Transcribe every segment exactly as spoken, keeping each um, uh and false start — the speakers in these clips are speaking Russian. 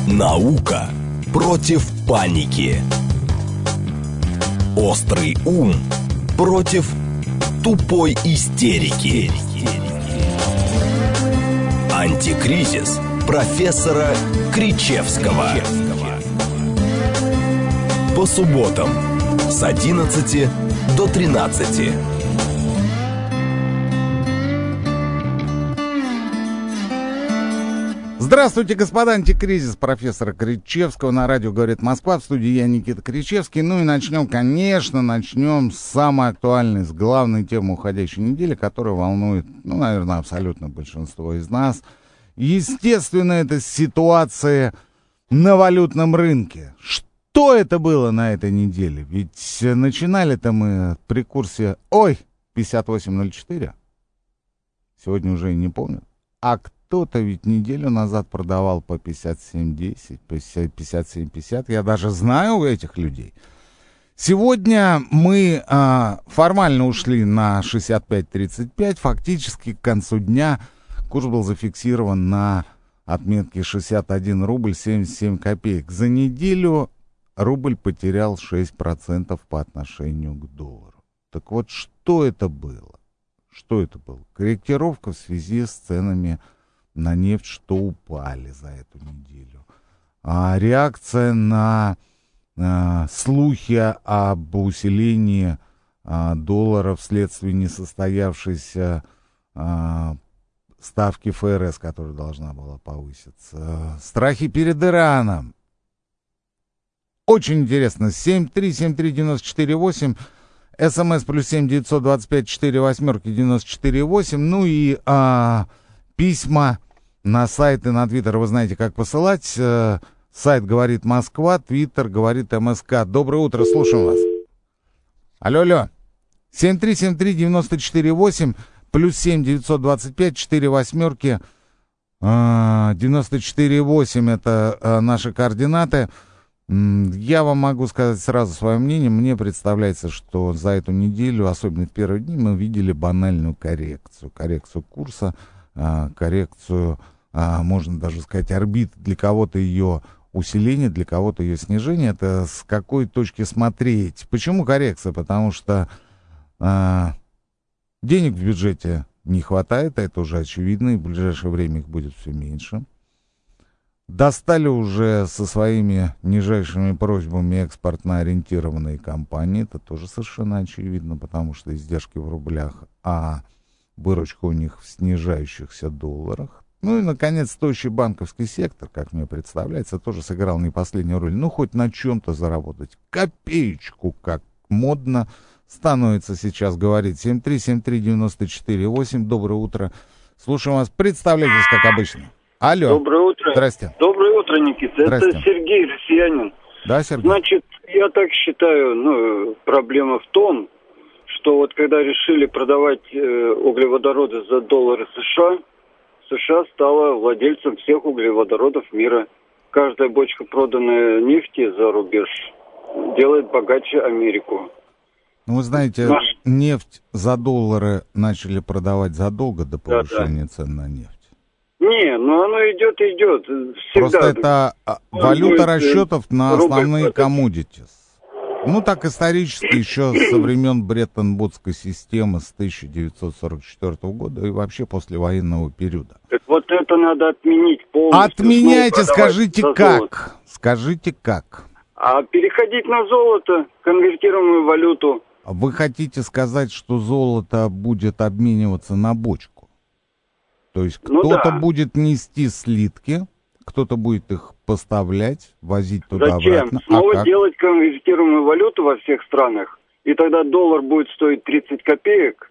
Наука против паники. Острый ум против тупой истерики. Антикризис профессора Кричевского. По субботам с одиннадцати до тринадцати. Здравствуйте, господа, антикризис профессора Кричевского. На радио «Говорит Москва», в студии я, Никита Кричевский. Ну и начнем, конечно, начнем с самой актуальной, с главной темы уходящей недели, которая волнует, ну, наверное, абсолютно большинство из нас. Естественно, это ситуация на валютном рынке. Что это было на этой неделе? Ведь начинали-то мы при курсе, ой, пятьдесят восемь ноль четыре. Сегодня уже и не помню. А кто-то ведь неделю назад продавал по пятьдесят семь десять, пятьдесят семь пятьдесят. Я даже знаю этих людей. Сегодня мы а, формально ушли на шестьдесят пять тридцать пять. Фактически к концу дня курс был зафиксирован на отметке шестьдесят один рубль семьдесят семь копеек. За неделю рубль потерял шесть процентов по отношению к доллару. Так вот, что это было? Что это было? Корректировка в связи с ценами на нефть, что упали за эту неделю. А реакция на а, слухи об усилении а, доллара вследствие несостоявшейся а, ставки эф эр эс, которая должна была повыситься. Страхи перед Ираном. Очень интересно. семь три семь три девяносто четыре восемь. СМС плюс семь девятьсот двадцать пять четыре восьмерки девяносто четыре восемь. Ну и а, письма на сайт и на твиттер. Вы знаете, как посылать. А, сайт говорит Москва, твиттер говорит эм эс ка. Доброе утро, слушаем вас. Алло, алло. семь три семь три девяносто четыре восемь плюс семь девятьсот двадцать пять четыре восьмерки а, девяносто четыре восемь. Это а, наши координаты. Я вам могу сказать сразу свое мнение. Мне представляется, что за эту неделю, особенно в первые дни, мы видели банальную коррекцию. Коррекцию курса, коррекцию, можно даже сказать, орбит. Для кого-то ее усиление, для кого-то ее снижение. Это с какой точки смотреть. Почему коррекция? Потому что денег в бюджете не хватает, это уже очевидно, и в ближайшее время их будет все меньше. Достали уже со своими нижайшими просьбами экспортно ориентированные компании. Это тоже совершенно очевидно, потому что издержки в рублях, а выручка у них в снижающихся долларах. Ну и, наконец, стоящий банковский сектор, как мне представляется, тоже сыграл не последнюю роль. Ну, хоть на чем-то заработать. Копеечку, как модно становится сейчас говорить. семь три семь три девяносто четыре восемь. Доброе утро. Слушаем вас. Представляйтесь, как обычно. Алло. Доброе утро. Здрасте. Доброе утро, Никита. Здрасте. Это Сергей, россиянин. Да, Сергей? Значит, я так считаю, ну, проблема в том, что вот когда решили продавать э, углеводороды за доллары США, США стала владельцем всех углеводородов мира. Каждая бочка проданной нефти за рубеж делает богаче Америку. Ну, вы знаете, Наш... нефть за доллары начали продавать задолго до повышения да, да. цен на нефть. Не, ну оно идет, идет. Всегда. Просто это валюта будет, расчетов на основные рубль, commodities. Ну, так исторически еще со времен Бреттон-Вудской системы с тысяча девятьсот сорок четвёртого года и вообще послевоенного периода. Так вот это надо отменить полностью. Отменяйте, скажите как. Скажите как. А переходить на золото, конвертируемую валюту. Вы хотите сказать, что золото будет обмениваться на бочку? То есть ну, кто-то да. будет нести слитки, кто-то будет их поставлять, возить туда-обратно. Зачем? Снова а как? делать конвертируемую валюту во всех странах, и тогда доллар будет стоить тридцать копеек,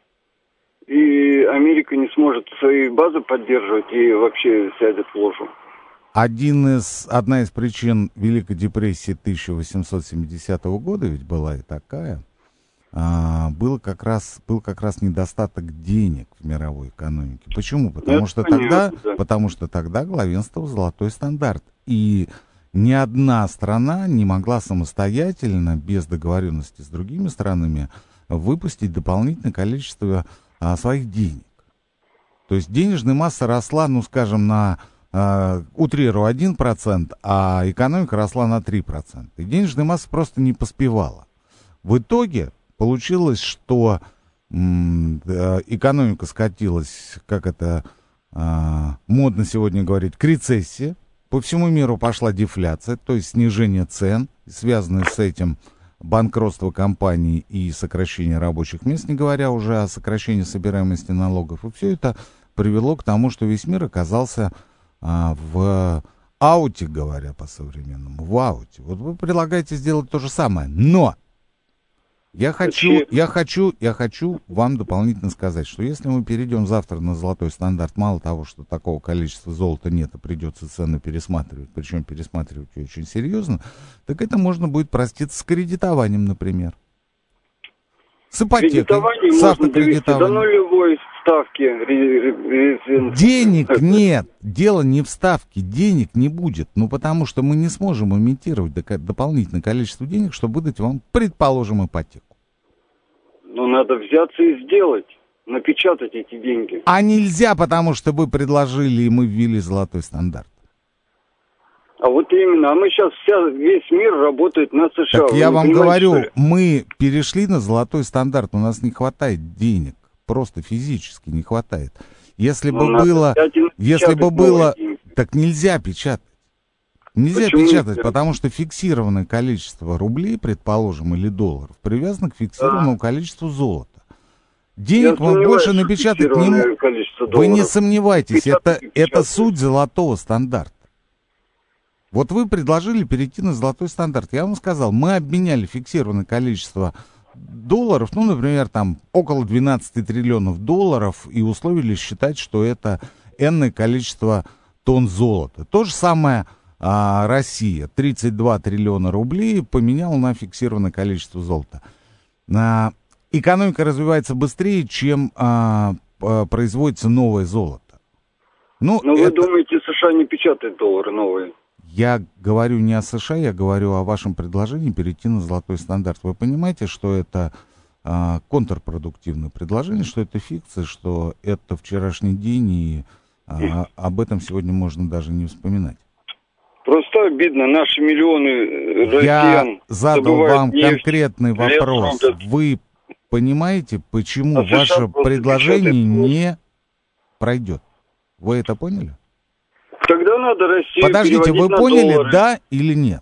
и Америка не сможет свои базы поддерживать и вообще сядет в ложу. Один из, одна из причин Великой депрессии тысяча восемьсот семидесятого года, ведь была и такая, а, был, как раз, был как раз недостаток денег в мировой экономике. Почему? Потому, Это что, понятно, тогда, да. потому что тогда главенствовал золотой стандарт. И ни одна страна не могла самостоятельно, без договоренности с другими странами, выпустить дополнительное количество а, своих денег. То есть денежная масса росла, ну, скажем, на э, утрирую, один процент, а экономика росла на три процента. И денежная масса просто не поспевала. В итоге получилось, что м, э, экономика скатилась, как это э, модно сегодня говорить, к рецессии. По всему миру пошла дефляция, то есть снижение цен, связанное с этим банкротство компаний и сокращение рабочих мест, не говоря уже о сокращении собираемости налогов. И все это привело к тому, что весь мир оказался а, в ауте, говоря по-современному, в ауте. Вот вы предлагаете сделать то же самое, но я хочу, я хочу, я хочу вам дополнительно сказать, что если мы перейдем завтра на золотой стандарт, мало того, что такого количества золота нет, и придется цены пересматривать, причем пересматривать очень серьезно, так это можно будет проститься с кредитованием, например. С ипотекой, с автокредитованием. До нулевой ставки. Денег нет. Дело не в ставке. Денег не будет. Ну, потому что мы не сможем имитировать дополнительное количество денег, чтобы выдать вам, предположим, ипотеку. Ну, надо взяться и сделать. Напечатать эти деньги. А нельзя, потому что вы предложили, и мы ввели золотой стандарт. А вот именно, а мы сейчас вся, весь мир работает на США. Так Вы я вам говорю, что мы перешли на золотой стандарт, у нас не хватает денег, просто физически не хватает. Если ну, бы было, если бы было, деньги. Так нельзя печатать. Нельзя Почему печатать, нельзя? потому что фиксированное количество рублей, предположим, или долларов, привязано к фиксированному а. количеству золота. Денег Я мы больше напечатать не можем. Вы не сомневайтесь, это, это суть золотого стандарта. Вот вы предложили перейти на золотой стандарт. Я вам сказал, мы обменяли фиксированное количество долларов, ну, например, там около двенадцать триллионов долларов, и условились считать, что это энное количество тонн золота. То же самое а, Россия. тридцать два триллиона рублей поменяла на фиксированное количество золота. А, экономика развивается быстрее, чем а, а, производится новое золото. Ну, Но это... вы думаете, США не печатает доллары новые? Я говорю не о США, я говорю о вашем предложении перейти на золотой стандарт. Вы понимаете, что это а, контрпродуктивное предложение, что это фикция, что это вчерашний день, и а, об этом сегодня можно даже не вспоминать. Просто обидно, наши миллионы россиян. Я задал вам нефть, конкретный вопрос. Вы понимаете, почему а ваше предложение не пройдет? Вы это поняли? Тогда надо Россию Подождите, вы на поняли, доллары. Да или нет?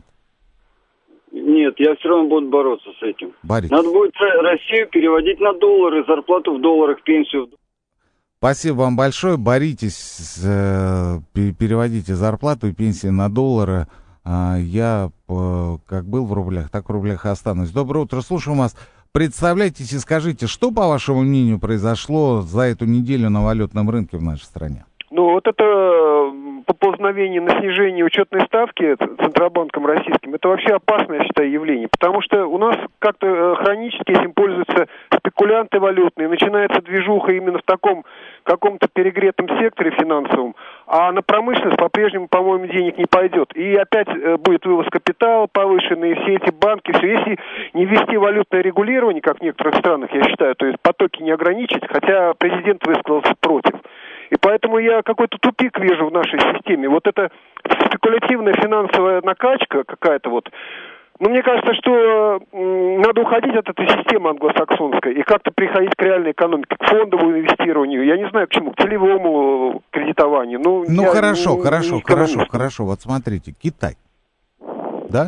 Нет, я все равно буду бороться с этим. Боритесь. Надо будет Россию переводить на доллары, зарплату в долларах, пенсию в долларах. Спасибо вам большое. Боритесь, э, переводите зарплату и пенсии на доллары. А я э, как был в рублях, так в рублях и останусь. Доброе утро, слушаем вас. Представляйтесь и скажите, что, по вашему мнению, произошло за эту неделю на валютном рынке в нашей стране? Ну, вот это поползновение на снижение учетной ставки Центробанком российским, это вообще опасное, я считаю, явление, потому что у нас как-то хронически этим пользуются спекулянты валютные, начинается движуха именно в таком каком-то перегретом секторе финансовом, а на промышленность по-прежнему, по-моему, денег не пойдет. И опять будет вывоз капитала повышенный, и все эти банки, все. Если не ввести валютное регулирование, как в некоторых странах, я считаю, то есть потоки не ограничить, хотя президент высказался против. И поэтому я какой-то тупик вижу в нашей системе. Вот эта спекулятивная финансовая накачка какая-то вот. Но мне кажется, что м, надо уходить от этой системы англосаксонской и как-то приходить к реальной экономике, к фондовому инвестированию. Я не знаю, к чему, к целевому кредитованию. Ну, ну я, хорошо, не, хорошо, не хорошо, хорошо. Вот смотрите, Китай. Да?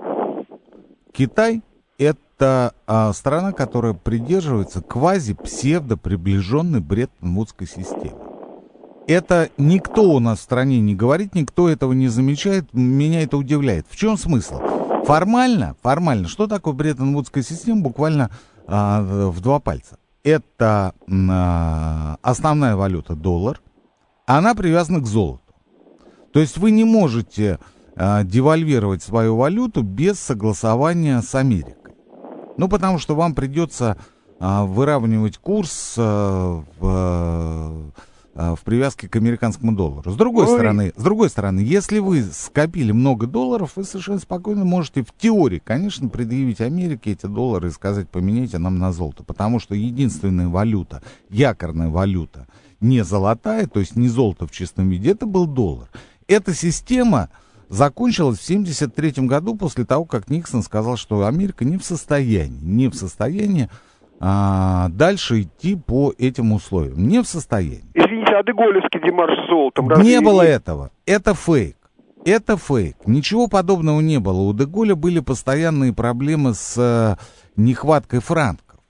Китай — это а, страна, которая придерживается квази-псевдо-приближенной Бреттон-Вудской системе. Это никто у нас в стране не говорит, никто этого не замечает, меня это удивляет. В чем смысл? Формально, формально, что такое Бреттон-Вудская система? Буквально а, в два пальца. Это а, основная валюта доллар, она привязана к золоту. То есть вы не можете а, девальвировать свою валюту без согласования с Америкой. Ну, потому что вам придется а, выравнивать курс а, в... в привязке к американскому доллару. С другой Ой. стороны, с другой стороны, если вы скопили много долларов, вы совершенно спокойно можете в теории, конечно, предъявить Америке эти доллары и сказать, поменяйте нам на золото, потому что единственная валюта, якорная валюта, не золотая, то есть не золото в чистом виде, это был доллар. эта система закончилась в семьдесят третьем году после того, как Никсон сказал, что Америка не в состоянии, не в состоянии а, дальше идти по этим условиям. Не в состоянии. Извините, а деголевский демарш с золотом? Не было этого. Это фейк. Это фейк. Ничего подобного не было. У де Голля были постоянные проблемы с э, нехваткой франков.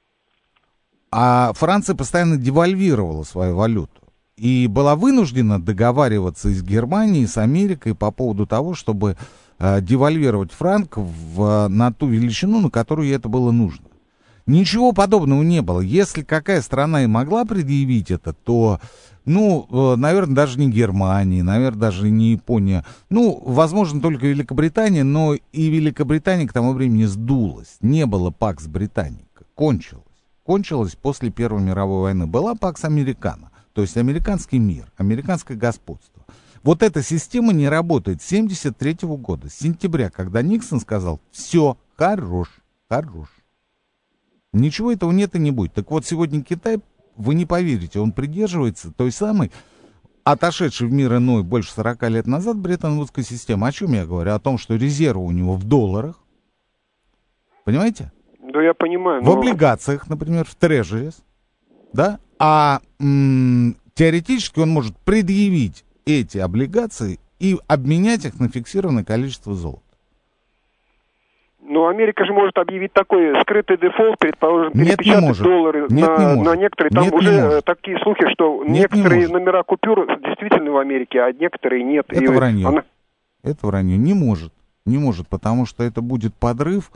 А Франция постоянно девальвировала свою валюту. И была вынуждена договариваться с Германией, с Америкой по поводу того, чтобы э, девальвировать франк в, на ту величину, на которую это было нужно. Ничего подобного не было. Если какая страна и могла предъявить это, то, ну, э, наверное, даже не Германия, наверное, даже не Япония. Ну, возможно, только Великобритания, но и Великобритания к тому времени сдулась. Не было пакс британика. Кончилось. Кончилось после Первой мировой войны. Была пакс американо. То есть американский мир, американское господство. Вот эта система не работает с семьдесят третьего года, с сентября, когда Никсон сказал: все, хорош, хорош. Ничего этого нет и не будет. Так вот, сегодня Китай, вы не поверите, он придерживается той самой, отошедшей в мир иной больше сорока лет назад, Бреттон-Вудской системы. О чем я говорю? О том, что резервы у него в долларах. Понимаете? Да, я понимаю. В но... облигациях, например, в трежерис. Да? А м- теоретически он может предъявить эти облигации и обменять их на фиксированное количество золота. Ну, Америка же может объявить такой скрытый дефолт, предположим, перепечатать доллары Нет, на, не на некоторые. Там нет, уже такие слухи, что нет, некоторые номера купюр действительно в Америке, а некоторые нет. Это и вранье. Она... Это вранье. Не может. Не может, потому что это будет подрыв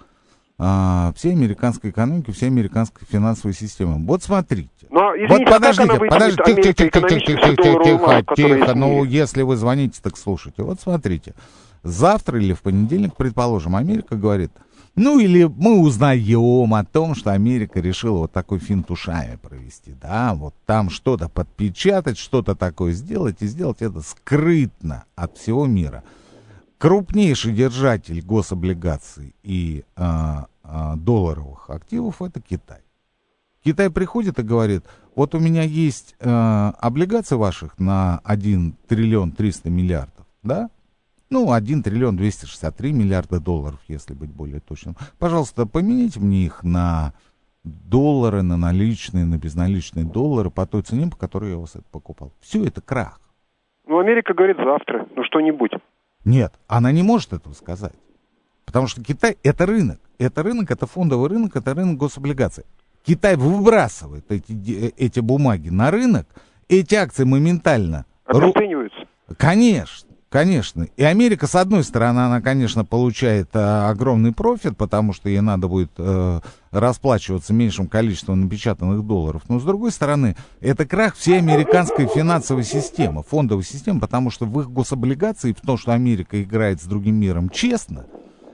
а, всей американской экономики, всей американской финансовой системы. Вот смотрите. Но, извините, вот подождите, подождите, тихо, тихо, тихо, тихо, тихо, тихо, тихо, ну, если вы звоните, так слушайте. Вот смотрите. Завтра или в понедельник, предположим, Америка говорит, ну или мы узнаем о том, что Америка решила вот такой финт ушами провести, да, вот там что-то подпечатать, что-то такое сделать, и сделать это скрытно от всего мира. Крупнейший держатель гособлигаций и а, а, долларовых активов — это Китай. Китай приходит и говорит: вот у меня есть а, облигации ваших на один триллион триста миллиардов, да? Ну, один триллион двести шестьдесят три миллиарда долларов, если быть более точным. Пожалуйста, поменяйте мне их на доллары, на наличные, на безналичные доллары по той цене, по которой я у вас это покупал. Все, это крах. Ну, Америка говорит завтра, ну что-нибудь. Нет, она не может этого сказать. Потому что Китай — это рынок. Это рынок, это фондовый рынок, это рынок гособлигаций. Китай выбрасывает эти, эти бумаги на рынок, эти акции моментально... Обесцениваются. Конечно. Конечно. И Америка, с одной стороны, она, конечно, получает а, огромный профит, потому что ей надо будет а, расплачиваться меньшим количеством напечатанных долларов. Но, с другой стороны, это крах всей американской финансовой системы, фондовой системы, потому что в их гособлигации, в том, что Америка играет с другим миром честно,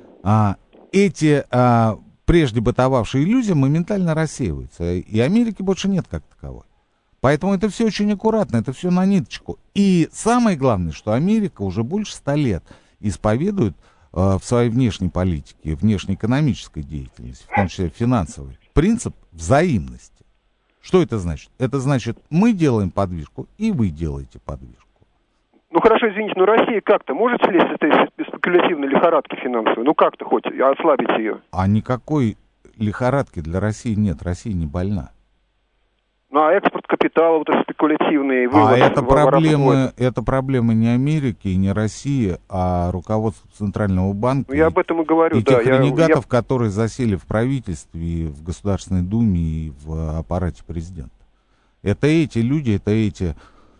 а, эти а, прежде бытовавшие иллюзии моментально рассеиваются. И Америки больше нет как таковой. Поэтому это все очень аккуратно, это все на ниточку. И самое главное, что Америка уже больше ста лет исповедует э, в своей внешней политике, внешнеэкономической деятельности, в том числе финансовой, принцип взаимности. Что это значит? Это значит, мы делаем подвижку, и вы делаете подвижку. Ну хорошо, извините, но Россия как-то может слезть с этой спекулятивной лихорадки финансовой? Ну как-то хоть ослабить ее? А никакой лихорадки для России нет, Россия не больна. Ну, а экспорт капитала, вот это спекулятивный вывод. А это проблемы, это проблемы не Америки и не России, а руководства Центрального банка. Ну, я об этом и говорю, и да. тех ренегатов, я... которые засели в правительстве, и в Государственной Думе, и в аппарате президента. Это эти люди, это эти...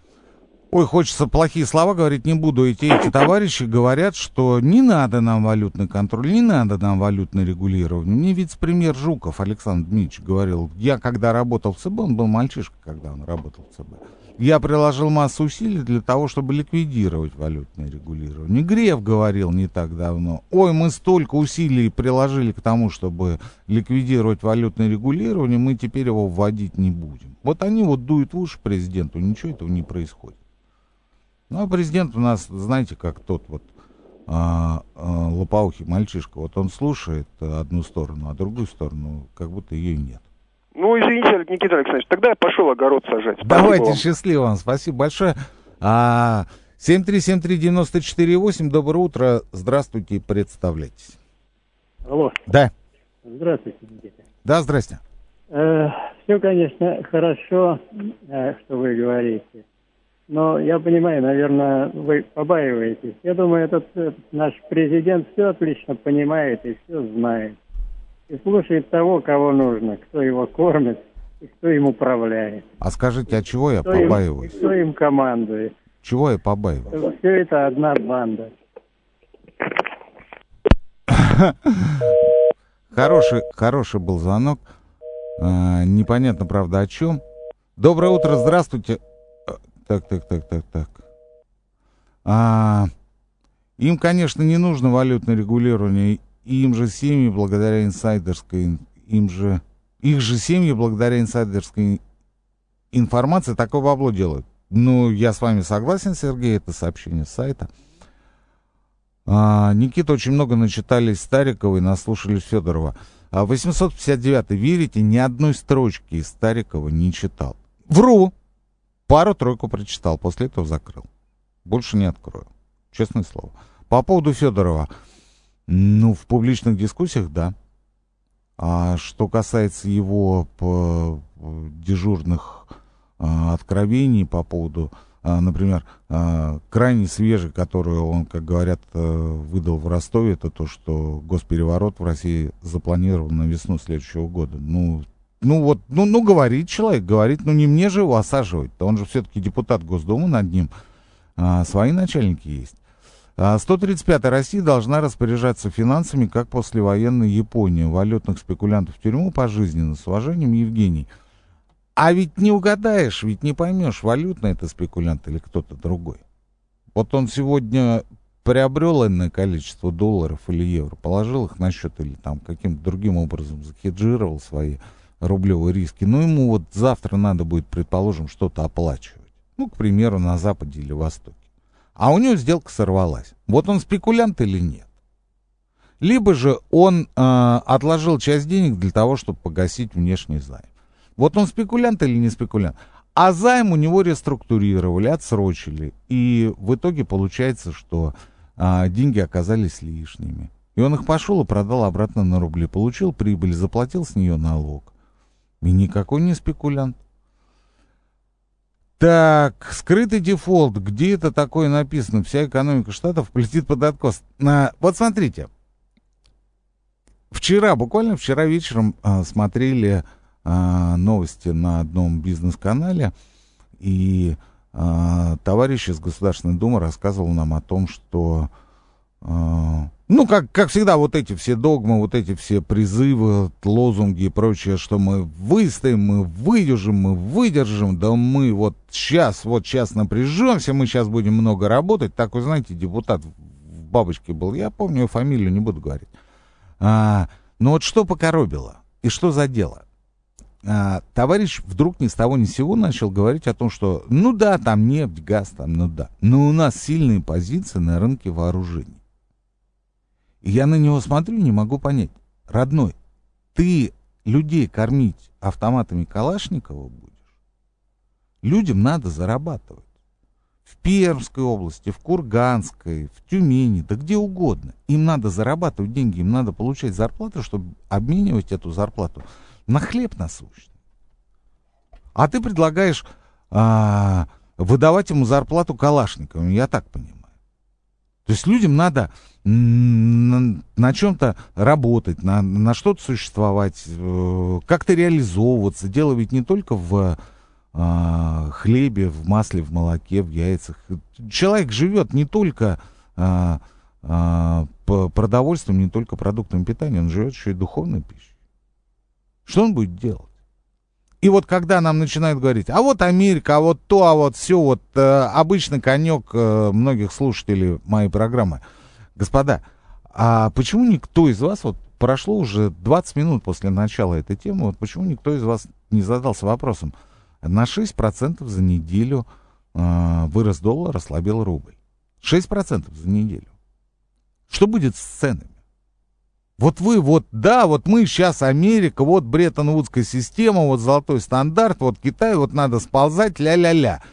Ой, хочется плохие слова говорить, не буду. Эти, эти товарищи говорят, что не надо нам валютный контроль, не надо нам валютное регулирование. Мне вице-премьер Жуков Александр Дмитриевич говорил, я когда работал в ЦБ, он был мальчишка, когда он работал в ЦБ, я приложил массу усилий для того, чтобы ликвидировать валютное регулирование. Греф говорил не так давно, ой, мы столько усилий приложили к тому, чтобы ликвидировать валютное регулирование, мы теперь его вводить не будем. Вот они вот дуют в уши президенту, ничего этого не происходит. Ну, а президент у нас, знаете, как тот вот а, а, лопоухий мальчишка. Вот он слушает одну сторону, а другую сторону как будто ее и нет. Ну, извините, Никита Александрович, тогда я пошел огород сажать. Спасибо Давайте, вам. Счастливо вам, спасибо большое. А, семь три семь три девяносто четыре восемь. Доброе утро. Здравствуйте, представляйтесь. Алло. Да. Здравствуйте, Никита. Да, здрасте. Э, все, конечно, хорошо, э, что вы говорите. Но я понимаю, наверное, вы побаиваетесь. Я думаю, этот, этот наш президент все отлично понимает и все знает. И слушает того, кого нужно, кто его кормит и кто им управляет. А скажите, а чего я кто побаиваюсь? Им, кто им командует. Чего я побаиваюсь? Все это одна банда. Хороший, хороший был звонок. А, непонятно, правда, о чем. Доброе утро, здравствуйте. Так, так, так, так, так. А, им, конечно, не нужно валютное регулирование. Им же семьи благодаря инсайдерской, им же, их же семьи благодаря инсайдерской информации такое бабло делают. Ну, я с вами согласен, Сергей, это сообщение с сайта. А, Никита, очень много начитались Старикова и наслушались Федорова. А восемьсот пятьдесят девятый, верите, ни одной строчки из Старикова не читал. Вру! Пару-тройку прочитал, после этого закрыл. Больше не открою. Честное слово. По поводу Федорова. Ну, в публичных дискуссиях, да. А что касается его по, дежурных а, откровений по поводу, а, например, а, крайне свежий, которую он, как говорят, выдал в Ростове, это то, что госпереворот в России запланирован на весну следующего года. Ну, ну вот, ну, ну говорит человек, говорит, ну не мне же его осаживать-то, он же все-таки депутат Госдумы, над ним а, свои начальники есть. А, сто тридцать пятая Россия должна распоряжаться финансами, как послевоенная Япония, валютных спекулянтов в тюрьму пожизненно, с уважением, Евгений. А ведь не угадаешь, ведь не поймешь, валютный это спекулянт или кто-то другой. Вот он сегодня приобрел энное количество долларов или евро, положил их на счет или там каким-то другим образом захеджировал свои рублевые риски. Ну, ему вот завтра надо будет, предположим, что-то оплачивать. Ну, к примеру, на Западе или Востоке. А у него сделка сорвалась. Вот он спекулянт или нет? Либо же он э, отложил часть денег для того, чтобы погасить внешний займ. Вот он спекулянт или не спекулянт? А займ у него реструктурировали, отсрочили. И в итоге получается, что э, деньги оказались лишними. И он их пошел и продал обратно на рубли. Получил прибыль, заплатил с нее налог. И никакой не спекулянт. Так, скрытый дефолт. Где это такое написано? Вся экономика штатов полетит под откос. А, вот смотрите. Вчера, буквально вчера вечером а, смотрели а, новости на одном бизнес-канале. И а, товарищ из Государственной Думы рассказывал нам о том, что... А, ну, как, как всегда, вот эти все догмы, вот эти все призывы, лозунги и прочее, что мы выстоим, мы выдержим, мы выдержим, да мы вот сейчас, вот сейчас напряжемся, мы сейчас будем много работать. Такой, знаете, депутат в бабочке был, я помню, фамилию не буду говорить. А, но вот что покоробило и что задело? А, товарищ вдруг ни с того ни с сего начал говорить о том, что ну да, там нефть, газ, там, ну да, но у нас сильные позиции на рынке вооружений. И я на него смотрю, не могу понять. Родной, ты людей кормить автоматами Калашникова будешь? Людям надо зарабатывать. В Пермской области, в Курганской, в Тюмени, да где угодно. Им надо зарабатывать деньги, им надо получать зарплату, чтобы обменивать эту зарплату на хлеб насущный. А ты предлагаешь а, выдавать ему зарплату Калашниковым, я так понимаю. То есть людям надо на, на чем-то работать, на, на что-то существовать, э, как-то реализовываться. Дело ведь не только в э, хлебе, в масле, в молоке, в яйцах. Человек живет не только э, э, по продовольствием, не только продуктами питания, он живет еще и духовной пищей. Что он будет делать? И вот когда нам начинают говорить, а вот Америка, а вот то, а вот все, вот э, обычный конек э, многих слушателей моей программы. Господа, а почему никто из вас, вот прошло уже двадцать минут после начала этой темы, вот почему никто из вас не задался вопросом, на шесть процентов за неделю э, вырос доллар, ослабел рубль. шесть процентов за неделю. Что будет с ценами? Вот вы, вот, да, вот мы сейчас Америка, вот Бреттон-Вудская система, вот золотой стандарт, вот Китай, вот надо сползать, ля-ля-ля.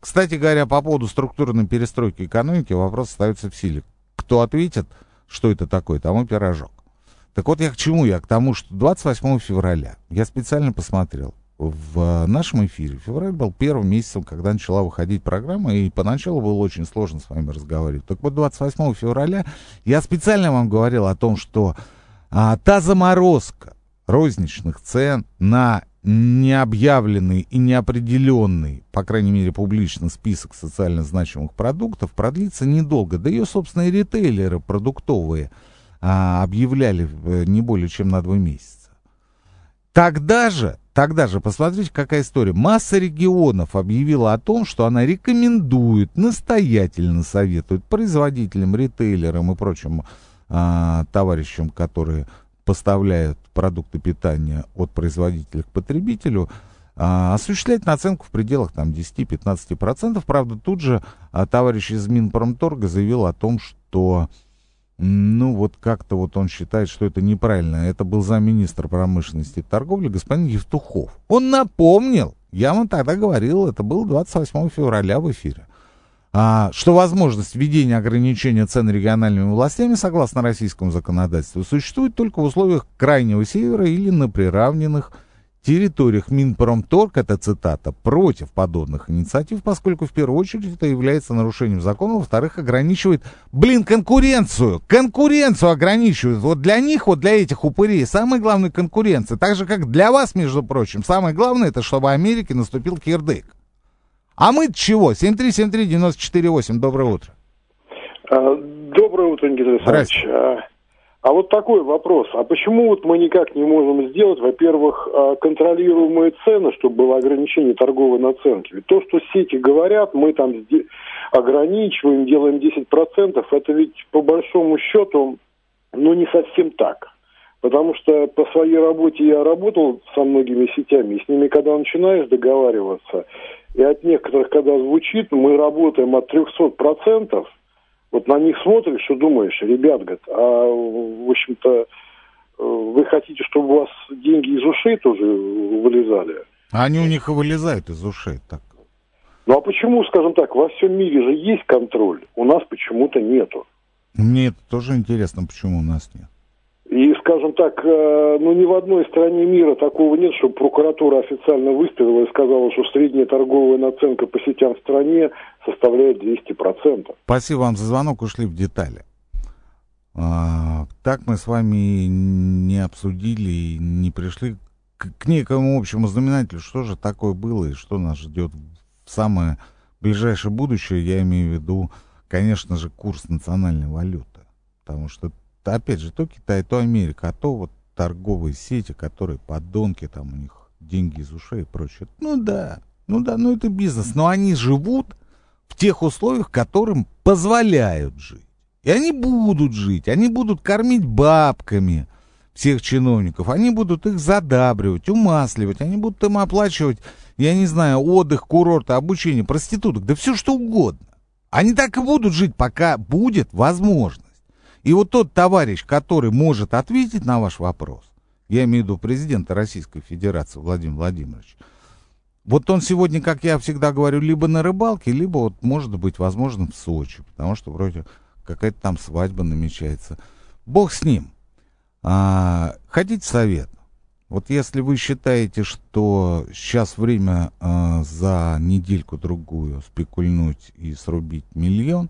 Кстати говоря, по поводу структурной перестройки экономики вопрос остается в силе. Кто ответит, что это такое, тому пирожок. Так вот, я к чему? Я к тому, что двадцать восьмого февраля, я специально посмотрел, в нашем эфире, февраль был первым месяцем, когда начала выходить программа, и поначалу было очень сложно с вами разговаривать. Так вот, двадцать восьмого февраля я специально вам говорил о том, что а, та заморозка розничных цен на необъявленный и неопределенный, по крайней мере, публичный список социально значимых продуктов продлится недолго. Да ее, собственно, и ритейлеры продуктовые а, объявляли не более чем на два месяца. Тогда же, тогда же, посмотрите, какая история. Масса регионов объявила о том, что она рекомендует, настоятельно советует производителям, ритейлерам и прочим а, товарищам, которые поставляют продукты питания от производителя к потребителю, а, осуществлять наценку в пределах там, десять-пятнадцать процентов. Правда, тут же а, товарищ из Минпромторга заявил о том, что ну вот как-то вот он считает, что это неправильно. Это был замминистра промышленности и торговли господин Евтухов. Он напомнил, я вам тогда говорил, это было двадцать восьмого февраля в эфире, а, что возможность введения ограничения цен региональными властями, согласно российскому законодательству, существует только в условиях крайнего севера или на приравненных территориях. Минпромторг, это цитата, против подобных инициатив, поскольку в первую очередь это является нарушением закона, во-вторых, ограничивает, блин, конкуренцию, конкуренцию ограничивает. Вот для них, вот для этих упырей, самая главная конкуренция, так же, как для вас, между прочим, самое главное, это чтобы Америке наступил кирдык. А мы-то чего? семь три семь три девять четыре восемь. Доброе утро. Доброе утро, Никита Александрович. А, а вот такой вопрос. А почему вот мы никак не можем сделать, во-первых, контролируемые цены, чтобы было ограничение торговой наценки? Ведь то, что сети говорят, мы там ограничиваем, делаем десять процентов, это ведь по большому счету, ну, не совсем так. Потому что по своей работе я работал со многими сетями, и с ними, когда начинаешь договариваться, и от некоторых, когда звучит, мы работаем от триста процентов, вот на них смотришь, что думаешь, ребят, говорят, а, в общем-то, вы хотите, чтобы у вас деньги из ушей тоже вылезали? А они у них и вылезают из ушей, так. Ну а почему, скажем так, во всем мире же есть контроль, у нас почему-то нету? Мне это тоже интересно, почему у нас нет. И, скажем так, ну ни в одной стране мира такого нет, чтобы прокуратура официально выставила и сказала, что средняя торговая наценка по сетям в стране составляет двести процентов. Спасибо вам за звонок, ушли в детали. А, так мы с вами не обсудили и не пришли к, к некому общему знаменателю, что же такое было и что нас ждет в самое ближайшее будущее. Я имею в виду, конечно же, курс национальной валюты, потому что опять же, то Китай, то Америка, а то вот торговые сети, которые подонки, там у них деньги из ушей и прочее. Ну да, ну да, ну это бизнес. Но они живут в тех условиях, которым позволяют жить. И они будут жить, они будут кормить бабками всех чиновников, они будут их задабривать, умасливать, они будут им оплачивать, я не знаю, отдых, курорты, обучение, проституток, да все что угодно. Они так и будут жить, пока будет возможность. И вот тот товарищ, который может ответить на ваш вопрос, я имею в виду президента Российской Федерации Владимир Владимирович, вот он сегодня, как я всегда говорю, либо на рыбалке, либо вот может быть возможно в Сочи, потому что вроде какая-то там свадьба намечается. Бог с ним. А, хотите совет? Вот если вы считаете, что сейчас время а, за недельку-другую спекульнуть и срубить миллион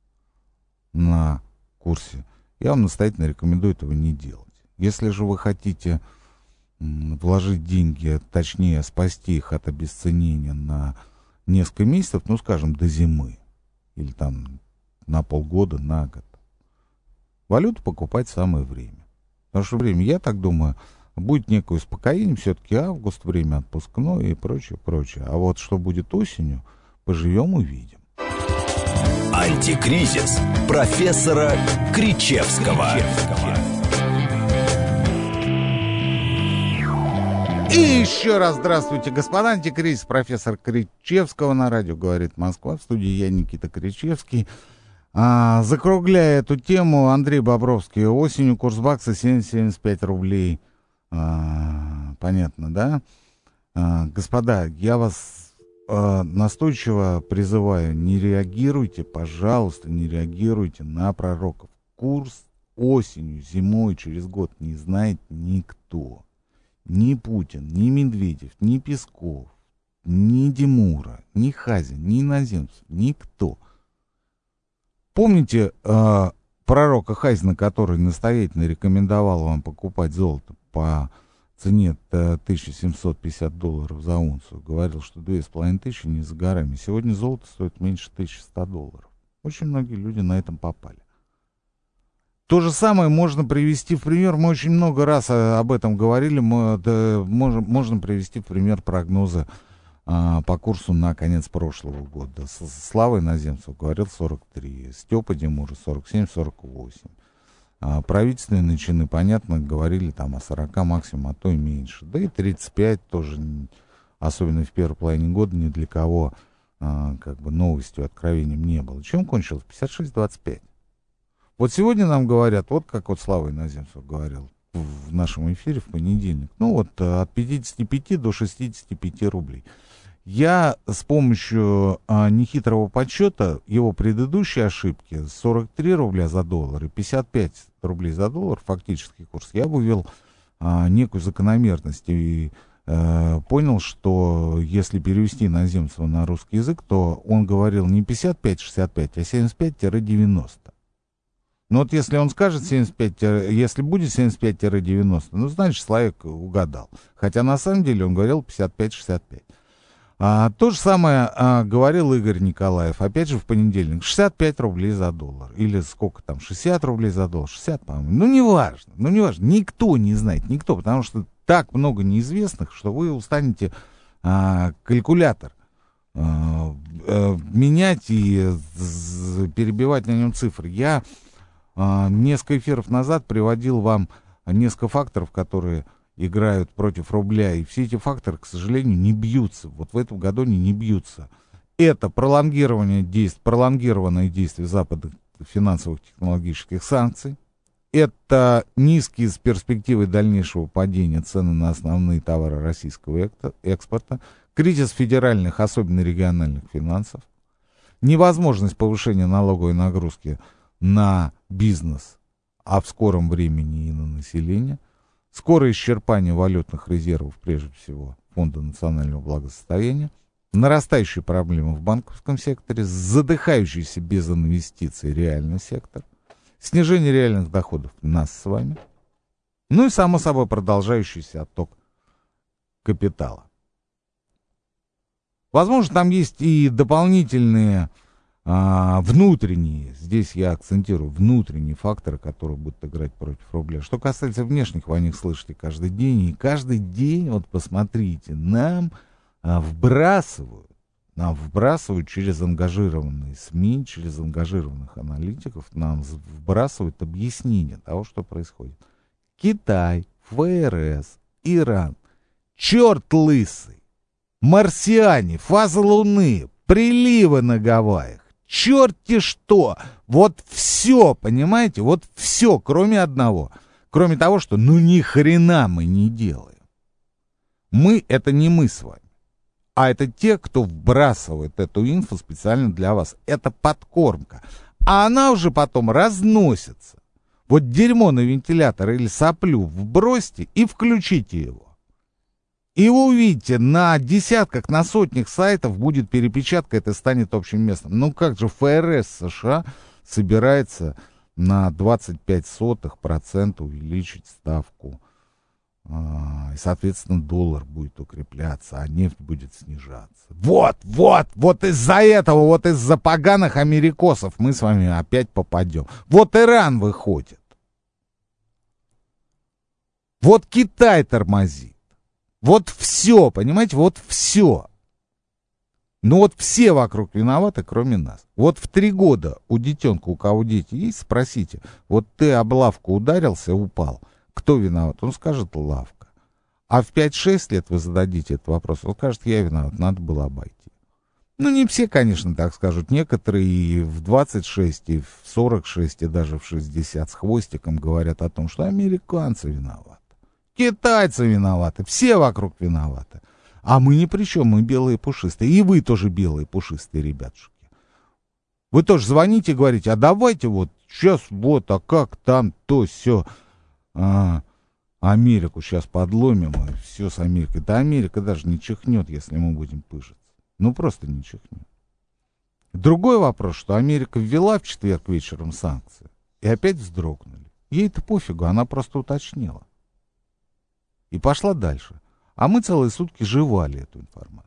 на курсе, я вам настоятельно рекомендую этого не делать. Если же вы хотите м, вложить деньги, точнее спасти их от обесценения на несколько месяцев, ну скажем, до зимы, или там на полгода, на год, валюту покупать самое время. Потому что время, я так думаю, будет некое успокоение, все-таки август, время отпускное и прочее, прочее. А вот что будет осенью, поживем, увидим. Антикризис профессора Кричевского. И еще раз здравствуйте, господа. Антикризис профессора Кричевского на радио «Говорит Москва». В студии я, Никита Кричевский. А, закругляя эту тему, Андрей Бобровский. Осенью курс бакса семьдесят - семьдесят пять рублей. А, понятно, да? А, господа, я вас э, настойчиво призываю, не реагируйте, пожалуйста, не реагируйте на пророков. Курс осенью, зимой, через год не знает никто. Ни Путин, ни Медведев, ни Песков, ни Демура, ни Хазин, ни иноземцев, никто. Помните э, пророка Хазина, который настоятельно рекомендовал вам покупать золото по цене тысяча семьсот пятьдесят долларов за унцию? Говорил, что две с половиной тысячи не за горами. Сегодня золото стоит меньше тысячи ста долларов. Очень многие люди на этом попали. То же самое можно привести в пример, мы очень много раз об этом говорили, мы, да, можем, можно привести в пример прогнозы а, по курсу на конец прошлого года. Слава Иноземцев говорил сорок три, Степа Демура сорок семь сорок восемь. А, правительственные чины, понятно, говорили там о сорока максимум, а то и меньше. Да и тридцать пять тоже, особенно в первой половине года, ни для кого а, как бы новостью, откровением не было. Чем кончилось? пятьдесят шесть двадцать пять. Вот сегодня нам говорят, вот как вот Слава Иноземцев говорил в нашем эфире в понедельник, ну вот от пятидесяти пяти до шестидесяти пяти рублей. Я с помощью а, нехитрого подсчета его предыдущей ошибки сорок три рубля за доллар и пятьдесят пять рублей за доллар, фактический курс, я вывел а, некую закономерность и а, понял, что если перевести Иноземцева на русский язык, то он говорил не пятьдесят пять шестьдесят пять, а семьдесят пять девяносто. Но вот если он скажет семьдесят пять, если будет семьдесят пять девяносто, ну, значит, Славик угадал. Хотя на самом деле он говорил пятьдесят пять шестьдесят пять. А, то же самое а, говорил Игорь Николаев, опять же в понедельник, шестьдесят пять рублей за доллар. Или сколько там, шестьдесят рублей за доллар, шестьдесят, по-моему. Ну, неважно, ну, неважно, никто не знает, никто, потому что так много неизвестных, что вы устанете а, калькулятор а, а, менять и з- перебивать на нем цифры. Я... Несколько эфиров назад приводил вам несколько факторов, которые играют против рубля, и все эти факторы, к сожалению, не бьются. Вот в этом году они не бьются. Это пролонгирование действий, пролонгированное действие западных финансовых технологических санкций, это низкие с перспективой дальнейшего падения цены на основные товары российского экспорта, кризис федеральных, особенно региональных финансов, невозможность повышения налоговой нагрузки на бизнес, а в скором времени и на население, скорое исчерпание валютных резервов, прежде всего, Фонда национального благосостояния, нарастающие проблемы в банковском секторе, задыхающийся без инвестиций реальный сектор, снижение реальных доходов нас с вами, ну и, само собой, продолжающийся отток капитала. Возможно, там есть и дополнительные А, внутренние, здесь я акцентирую, внутренние факторы, которые будут играть против рубля. Что касается внешних, вы о них слышите каждый день, и каждый день, вот посмотрите, нам а, вбрасывают, нам вбрасывают через ангажированные СМИ, через ангажированных аналитиков, нам вбрасывают объяснение того, что происходит. Китай, ФРС, Иран, черт лысый, марсиане, фаза Луны, приливы на Гавайях. Черти что, вот все, понимаете, вот все, кроме одного, кроме того, что ну ни хрена мы не делаем. Мы — это не мы с вами, а это те, кто вбрасывает эту инфу специально для вас. Это подкормка, а она уже потом разносится. Вот дерьмо на вентилятор или соплю вбросьте и включите его. И вы увидите, на десятках, на сотнях сайтов будет перепечатка, это станет общим местом. Ну как же ФРС США собирается на двадцать пять сотых процента увеличить ставку. А, и, соответственно, доллар будет укрепляться, а нефть будет снижаться. Вот, вот, вот из-за этого, вот из-за поганых америкосов мы с вами опять попадем. Вот Иран выходит. Вот Китай тормозит. Вот все, понимаете, вот все. Ну вот все вокруг виноваты, кроме нас. Вот в три года у детенка, у кого дети есть, спросите, вот ты об лавку ударился, упал, кто виноват? Он скажет лавка. А в пять-шесть лет вы зададите этот вопрос, он скажет, я виноват, надо было обойти. Ну не все, конечно, так скажут. Некоторые и в двадцать шесть, и в сорок шесть, и даже в шестьдесят с хвостиком говорят о том, что американцы виноваты. Китайцы виноваты, все вокруг виноваты. А мы ни при чем, мы белые пушистые. И вы тоже белые пушистые, ребятушки. Вы тоже звоните и говорите, а давайте вот сейчас вот, а как там то, все, а, Америку сейчас подломим, и все с Америкой. Да Америка даже не чихнет, если мы будем пыжиться. Ну, просто не чихнет. Другой вопрос, что Америка ввела в четверг вечером санкции, и опять вздрогнули. Ей-то пофигу, она просто уточнила. И пошла дальше. А мы целые сутки жевали эту информацию.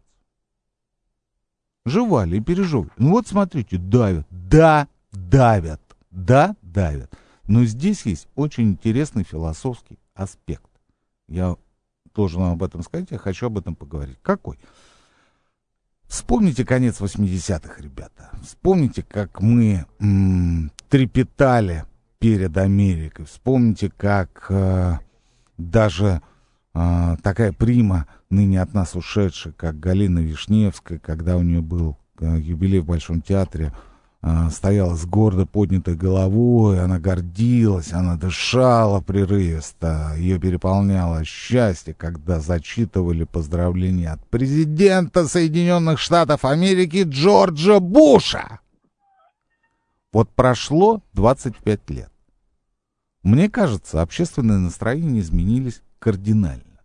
Жевали и пережевывали. Ну вот смотрите, давят. Да, давят. Да, давят. Но здесь есть очень интересный философский аспект. Я должен вам об этом сказать, я хочу об этом поговорить. Какой? Вспомните конец восьмидесятых, ребята. Вспомните, как мы м- трепетали перед Америкой. Вспомните, как э, даже э, такая прима, ныне от нас ушедшая, как Галина Вишневская, когда у нее был э, юбилей в Большом театре, э, стояла с гордо поднятой головой, она гордилась, она дышала прерывисто, ее переполняло счастье, когда зачитывали поздравления от президента Соединенных Штатов Америки Джорджа Буша. Вот прошло двадцать пять лет. Мне кажется, общественные настроения изменились кардинально.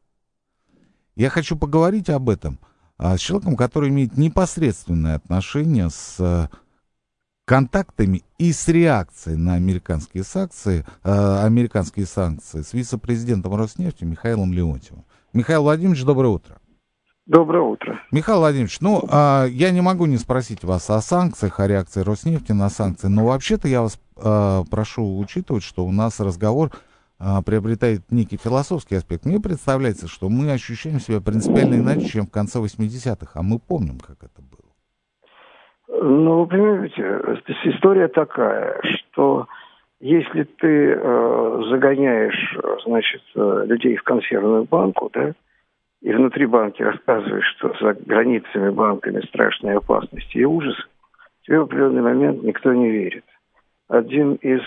Я хочу поговорить об этом а, с человеком, который имеет непосредственное отношение с а, контактами и с реакцией на американские санкции, а, американские санкции с вице-президентом Роснефти Михаилом Леонтьевым. Михаил Владимирович, доброе утро. Доброе утро. Михаил Владимирович, ну, а, я не могу не спросить вас о санкциях, о реакции Роснефти на санкции, но вообще-то я вас а, прошу учитывать, что у нас разговор а, приобретает некий философский аспект. Мне представляется, что мы ощущаем себя принципиально иначе, чем в конце восьмидесятых, а мы помним, как это было. Ну, вы понимаете, история такая, что если ты э, загоняешь, значит, людей в консервную банку, да, и внутри банки рассказываешь, что за границами банками страшные опасности и ужас, тебе в определенный момент никто не верит. Один из,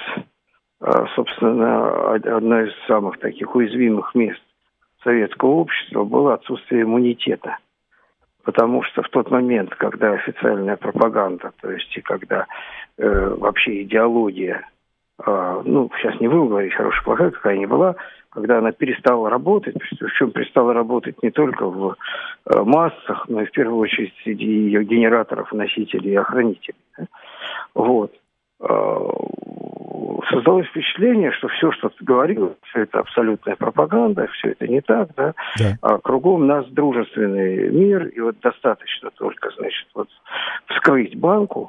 собственно, одно из самых таких уязвимых мест советского общества было отсутствие иммунитета. Потому что в тот момент, когда официальная пропаганда, то есть и когда э, вообще идеология, э, ну, сейчас не будем говорить, хорошая, плохая, какая ни была, когда она перестала работать, причем перестала работать не только в э, массах, но и в первую очередь среди ее генераторов, носителей и охранителей. Да? Вот. Э, создалось впечатление, что все, что ты говорил, все это абсолютная пропаганда, все это не так, да? Да. А кругом нас дружественный мир, и вот достаточно только, значит, вот вскрыть банку,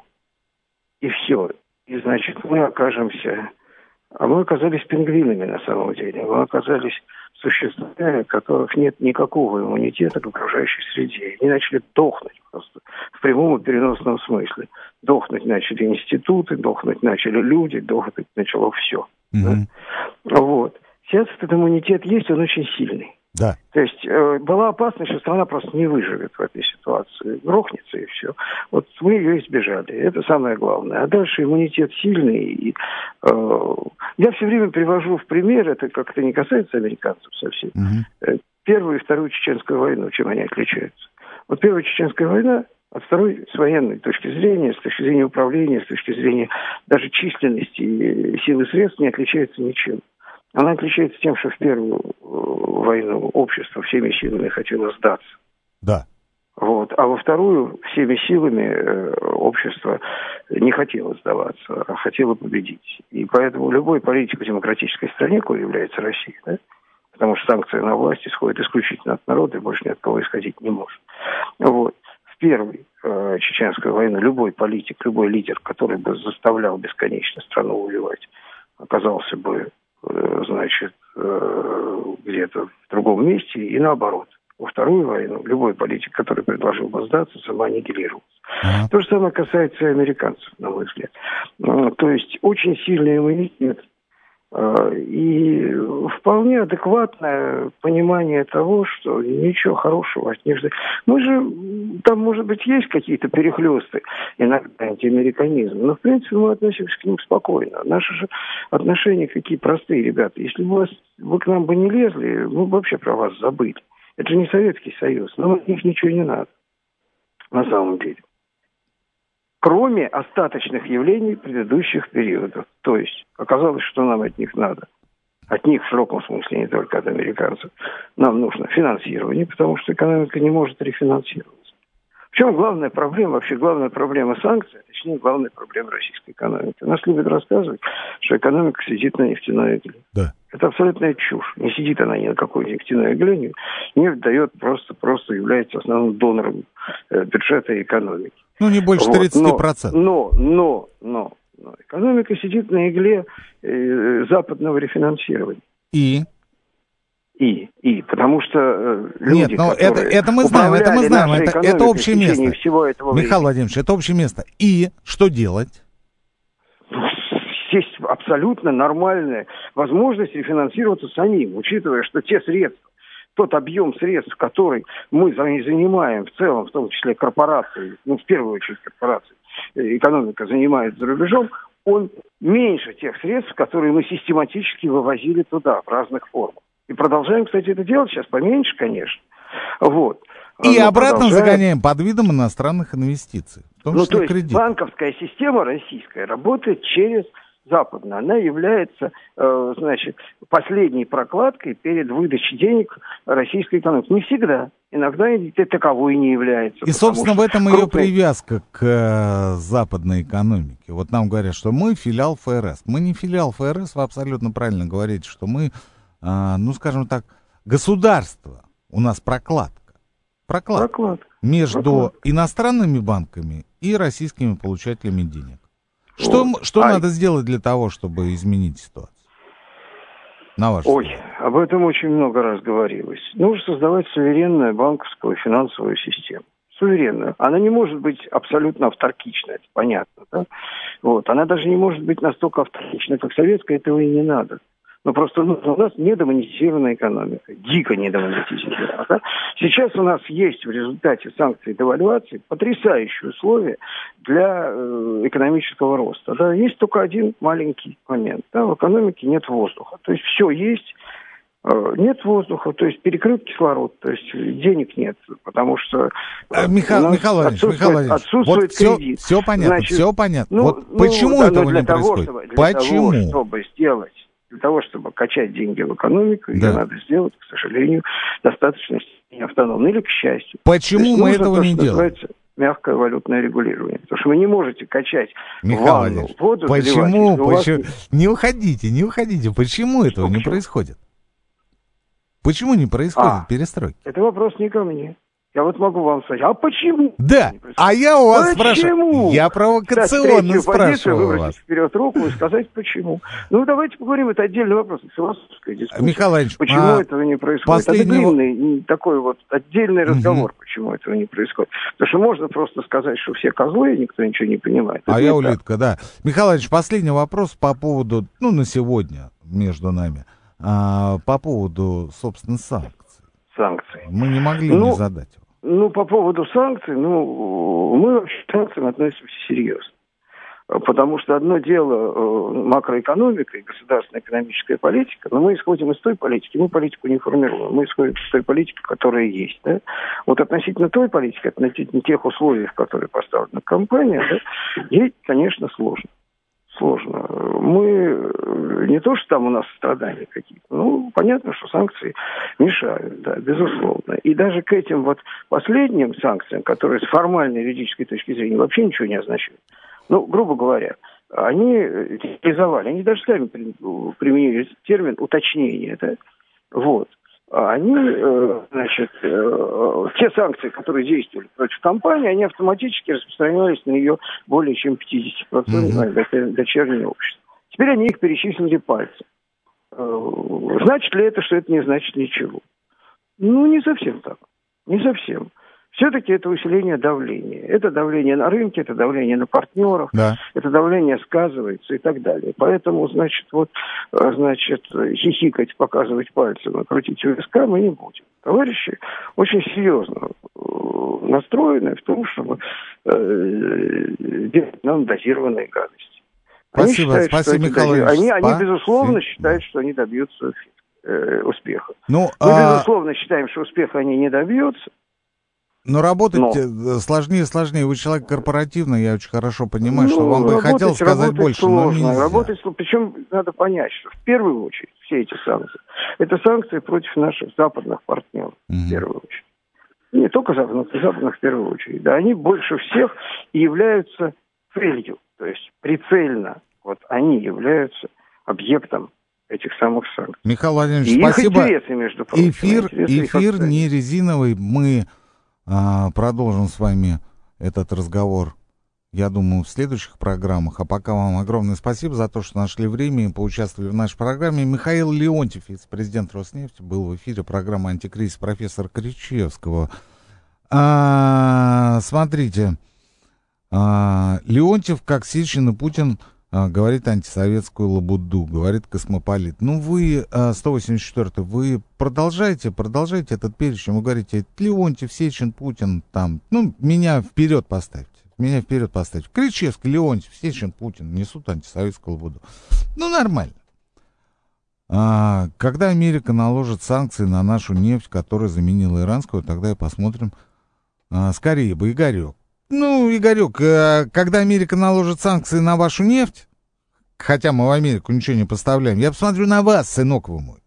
и все. И, значит, мы окажемся... А мы оказались пингвинами на самом деле. Мы оказались существами, у которых нет никакого иммунитета к окружающей среде. Они начали дохнуть просто в прямом и переносном смысле. Дохнуть начали институты, дохнуть начали люди, дохнуть начало все. Mm-hmm. Да? Вот. Сейчас этот иммунитет есть, он очень сильный. Да. То есть э, была опасность, что страна просто не выживет в этой ситуации. Грохнется и все. Вот мы ее избежали. Это самое главное. А дальше иммунитет сильный. И, э, я все время привожу в пример, это как-то не касается американцев совсем, угу. Первую и Вторую Чеченскую войну, чем они отличаются. Вот Первая Чеченская война от Второй с военной точки зрения, с точки зрения управления, с точки зрения даже численности и сил и средств не отличается ничем. Она отличается тем, что в первую войну общество всеми силами хотело сдаться. Да. Вот. А во вторую всеми силами общество не хотело сдаваться, а хотело победить. И поэтому любой политик в демократической стране, какой является Россия, да, потому что санкции на власть исходят исключительно от народа и больше ни от кого исходить не может. Вот. В первую э, Чеченскую войну любой политик, любой лидер, который бы заставлял бесконечно страну воевать, оказался бы значит, где-то в другом месте, и наоборот. Во Вторую войну любой политик, который предложил бы сдаться, самоаннигилировался. Uh-huh. То же самое касается и американцев, на мой взгляд. То есть очень сильный иммунитет и вполне адекватное понимание того, что ничего хорошего от них ждать. Мы же, там, может быть, есть какие-то перехлесты, иногда антиамериканизм, но, в принципе, мы относимся к ним спокойно. Наши же отношения какие простые, ребята. Если бы вас, вы к нам бы не лезли, мы бы вообще про вас забыли. Это же не Советский Союз. Нам от них ничего не надо. На самом деле. Кроме остаточных явлений предыдущих периодов. То есть, оказалось, что нам от них надо. От них в широком смысле, не только от американцев. Нам нужно финансирование, потому что экономика не может рефинансироваться. В чем главная проблема, вообще главная проблема санкций, а точнее главная проблема российской экономики? У нас любят рассказывать, что экономика сидит на нефтяной игле. Да. Это абсолютная чушь. Не сидит она ни на какой нефтяной игле. Нефть дает просто, просто является основным донором э, бюджета и экономики. Ну, не больше тридцать процентов. Вот. Но, но, но, но экономика сидит на игле э, западного рефинансирования. И? И, и, потому что э, люди, Нет, но это, это мы знаем, это мы знаем, это, это общее место. Всего этого Михаил времени. Владимирович, это общее место. И что делать? Есть абсолютно нормальная возможность рефинансироваться самим, учитывая, что те средства, тот объем средств, который мы занимаем в целом, в том числе корпорации, ну, в первую очередь корпорации, экономика занимает за рубежом, он меньше тех средств, которые мы систематически вывозили туда в разных формах. И продолжаем, кстати, это делать сейчас поменьше, конечно. Вот. И Но обратно продолжаем... загоняем под видом иностранных инвестиций. В том ну, числе то есть кредит. Банковская система российская работает через западную. Она является, э, значит, последней прокладкой перед выдачей денег российской экономики. Не всегда. Иногда и таковой не является. И, собственно, в этом крупный... ее привязка к э, западной экономике. Вот нам говорят, что мы филиал ФРС. Мы не филиал ФРС, вы абсолютно правильно говорите, что мы, э, ну, скажем так, государство. У нас прокладка. Прокладка. Прокладка. Между Прокладка. иностранными банками и российскими получателями денег. Что, вот. что а... надо сделать для того, чтобы изменить ситуацию? На ваш Ой, взгляд. Об этом очень много раз говорилось. Нужно создавать суверенную банковскую финансовую систему. Суверенную. Она не может быть абсолютно авторкичной, это понятно. Да? Вот. Она даже не может быть настолько авторкичной, как советская, этого и не надо. Но просто ну, у нас недомонетизированная экономика, дико недомонетизированная. Да? Сейчас у нас есть в результате санкций и девальвации потрясающие условия для э, экономического роста. Да? Есть только один маленький момент. Да? В экономике нет воздуха. То есть все есть, э, нет воздуха, то есть перекрыт кислород, то есть денег нет, потому что... Э, Михаил, Михаил Владимирович, отсутствует, Михаил Владимирович, отсутствует вот кредит. Все, все понятно, Значит, все понятно. Ну, вот ну, почему да, этого для не того, происходит? Чтобы, для почему? того, чтобы сделать... Для того, чтобы качать деньги в экономику, да. ее надо сделать, к сожалению, достаточно автономно или к счастью. Почему мы этого не делаем? Называется мягкое валютное регулирование. Потому что вы не можете качать Михаил ванну, воду, почему? заливать, почему? вас... Не уходите, не уходите. Почему этого не происходит? Почему не происходит а, перестройки? Это вопрос не ко мне. Я вот могу вам сказать, а почему? Да, а я у вас почему? спрашиваю. Я провокационно спрашиваю вас. Вперед руку и сказать, почему. Ну, давайте поговорим, это отдельный вопрос, философская дискуссия. Михаил Владимирович, почему а этого не происходит? последнего... Это длинный такой вот отдельный разговор, угу. почему этого не происходит. Потому что можно просто сказать, что все козлы, и никто ничего не понимает. А это я улитка, да. Михаил Владимирович, последний вопрос по поводу, ну, на сегодня между нами, а, по поводу, собственно, санкций. Санкций. Мы не могли ну, не задать его. Ну, по поводу санкций, ну, мы вообще к санкциям относимся серьезно. Потому что одно дело макроэкономика и государственная экономическая политика, но мы исходим из той политики, мы политику не формируем, мы исходим из той политики, которая есть. Да? Вот относительно той политики, относительно тех условий, в которые поставлена компания, да, ей, конечно, сложно. Сложно. Мы не то, что там у нас страдания какие-то, ну, понятно, что санкции мешают, да, безусловно. И даже к этим вот последним санкциям, которые с формальной юридической точки зрения вообще ничего не означают, ну, грубо говоря, они реализовали, они даже сами применили термин уточнение, да, вот. Они, значит, те санкции, которые действовали против компании, они автоматически распространялись на ее более чем пятьдесят процентов mm-hmm. дочернее общество. Теперь они их перечислили пальцем. Значит ли это, что это не значит ничего? Ну, не совсем так. Не совсем. Все-таки это усиление давления. Это давление на рынке, это давление на партнеров, да. это давление сказывается и так далее. Поэтому, значит, вот, значит, хихикать, показывать пальцем и крутить у виска мы не будем. Товарищи очень серьезно настроены в том, чтобы делать нам дозированные гадости. Спасибо, они считают, спасибо, Михаил Ильич. Они, они, безусловно, считают, что они добьются эффекта. э, успеха. Ну, Мы, а... безусловно, считаем, что успеха они не добьются. Но работать но... сложнее и сложнее. Вы человек корпоративный, я очень хорошо понимаю, ну, что вам бы работать, хотелось сказать больше, сложно. но нельзя. Работать, причем надо понять, что в первую очередь все эти санкции, это санкции против наших западных партнеров, угу. в первую очередь. Не только западных, но западных в первую очередь. Да, они больше всех являются целью, то есть прицельно. Вот они являются объектом этих самых санкций. Михаил Владимирович, и спасибо. Их интересы, между прочим, эфир интересы эфир не резиновый. Мы а, продолжим с вами этот разговор, я думаю, в следующих программах. А пока вам огромное спасибо за то, что нашли время и поучаствовали в нашей программе. Михаил Леонтьев, вице-президент Роснефти, был в эфире программы «Антикризис» профессора Кричевского. А, смотрите, а, Леонтьев, как Сечин и Путин, а, говорит антисоветскую лабуду, говорит космополит. Ну, вы, а, сто восемьдесят четвёртый, вы продолжайте, продолжайте этот перечень. Вы говорите, Леонтьев, Сечин, Путин, там, ну, меня вперед поставьте. Меня вперед поставьте. Кричевский, Леонтьев, Сечин, Путин несут антисоветскую лабуду. Ну, нормально. А, когда Америка наложит санкции на нашу нефть, которая заменила иранскую, тогда и посмотрим. А, скорее бы, Игорек. Ну, Игорек, а, когда Америка наложит санкции на вашу нефть, хотя мы в Америку ничего не поставляем, я посмотрю на вас, сынок вы мой.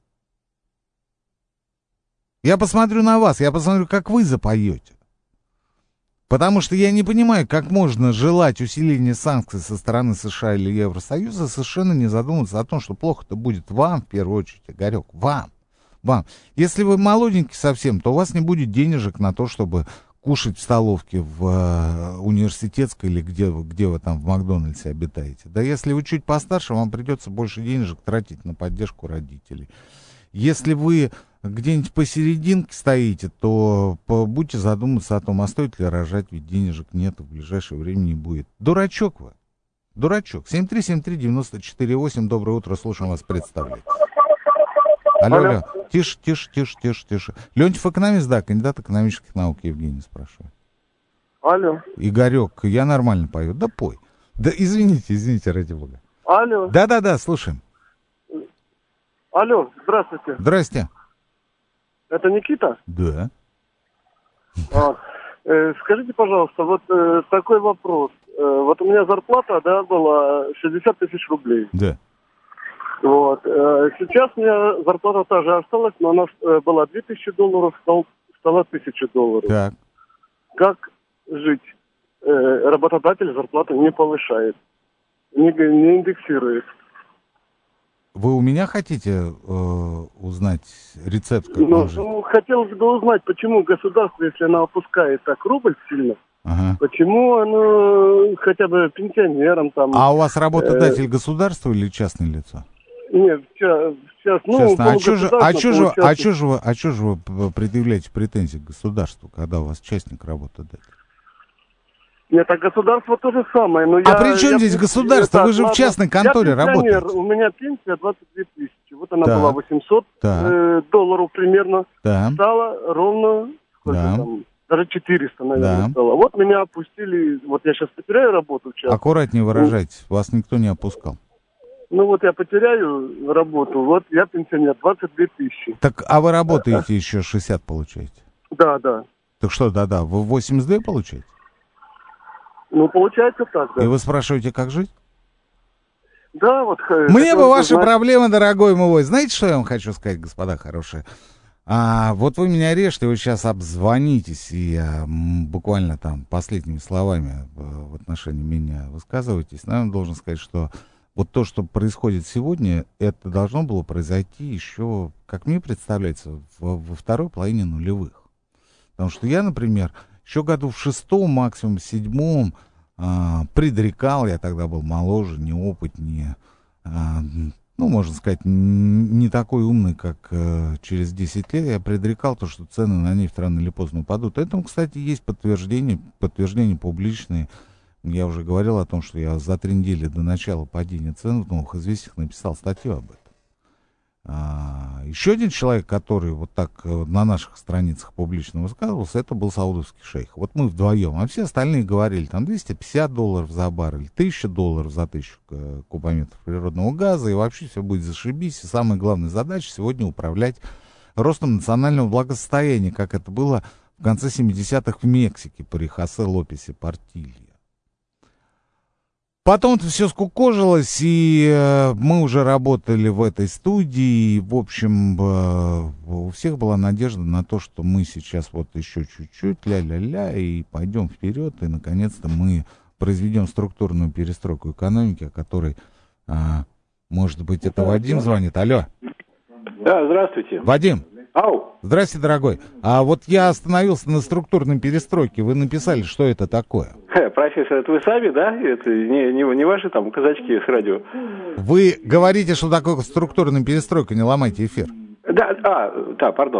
Я посмотрю на вас, я посмотрю, как вы запоете. Потому что я не понимаю, как можно желать усиления санкций со стороны США или Евросоюза, совершенно не задумываться о том, что плохо-то будет вам, в первую очередь, Игорек, вам, вам. Если вы молоденький совсем, то у вас не будет денежек на то, чтобы кушать в столовке в э, университетской или где, где вы там в Макдональдсе обитаете. Да если вы чуть постарше, вам придется больше денежек тратить на поддержку родителей. Если вы где-нибудь посерединке стоите, то будьте задуматься о том, а стоит ли рожать, ведь денежек нет, в ближайшее время не будет. Дурачок вы. Дурачок. семь три семь три девять четыре восемь. Доброе утро, слушаем вас, представляйте. Алло, алло. Тише, тише, тише, тише, тише. Леонтьев экономист, да, кандидат экономических наук, Евгений спрашивает. Алло. Игорек, я нормально пою. Да пой. Да извините, извините, ради бога. Алло. Да-да-да, слушаем. Алло, здравствуйте. Здрасте. Это Никита? Да. А, э, скажите, пожалуйста, вот э, такой вопрос. Э, вот у меня зарплата, да, была шестьдесят тысяч рублей. Да. Вот. Э, сейчас у меня зарплата та же осталась, но она э, была две тысячи долларов, стал, стала тысяча долларов. Так. Как жить? Э, работодатель зарплату не повышает, не, не индексирует. Вы у меня хотите э, узнать рецепт, как ну, жить? Ну, хотелось бы узнать, почему государство, если оно опускает так рубль сильно, ага. почему оно хотя бы пенсионерам там... А у вас работодатель э... государство или частное лицо? Нет, сейчас, сейчас ну, Честно, а что же, а что же, а что же вы, а что же вы предъявляете претензии к государству, когда у вас частник работодатель? Нет, а государство то же самое. Но а я, при чем я, здесь государство? Так, вы же ладно. в частной конторе я работаете. У меня пенсия двадцать две тысячи. Вот она так. была восемьсот э, долларов примерно. Так. Стала ровно, да. там, даже четыреста, наверное, да. стало. Вот меня опустили, вот я сейчас потеряю работу. Сейчас. Аккуратнее выражайтесь, вас никто не опускал. Ну вот я потеряю работу, вот я пенсионер, двадцать две тысячи. Так, а вы работаете еще шестьдесят получаете? Да, да. Так что, да-да, вы восемьдесят две получаете? Ну, получается так, да. И вы спрашиваете, как жить? Да, вот... Мне бы ваши знать... проблемы, дорогой мой. Знаете, что я вам хочу сказать, господа хорошие? А, вот вы меня режете, вы сейчас обзвонитесь, и а, буквально там последними словами в отношении меня высказываетесь. Наверное, должен сказать, что вот то, что происходит сегодня, это должно было произойти еще, как мне представляется, во, во второй половине нулевых. Потому что я, например... Еще году в шестом, максимум в седьмом а, предрекал, я тогда был моложе, неопытнее, а, ну, можно сказать, не такой умный, как а, через десять лет, я предрекал то, что цены на нефть рано или поздно упадут. Этому, кстати, есть подтверждение, подтверждение публичные. Я уже говорил о том, что я за три недели до начала падения цен в «Новых известиях» написал статью об этом. А, еще один человек, который вот так на наших страницах публично высказывался, это был саудовский шейх. Вот мы вдвоем, а все остальные говорили, там двести пятьдесят долларов за баррель, тысяча долларов за тысячу кубометров природного газа, и вообще все будет зашибись. И самая главная задача сегодня управлять ростом национального благосостояния, как это было в конце семидесятых в Мексике при Хосе Лопесе Портилье. Потом это все скукожилось, и э, мы уже работали в этой студии, и, в общем, э, у всех была надежда на то, что мы сейчас вот еще чуть-чуть, ля-ля-ля, и пойдем вперед, и, наконец-то, мы произведем структурную перестройку экономики, о которой, э, может быть, это Вадим звонит. Алло. Да, здравствуйте. Вадим. Ау. Здрасте, дорогой. А вот я остановился на структурной перестройке. Вы написали, что это такое? Ха, профессор, это вы сами, да? Это не, не, не ваши там казачки с радио? Вы говорите, что такое структурная перестройка, не ломайте эфир. Да, а, да, пардон.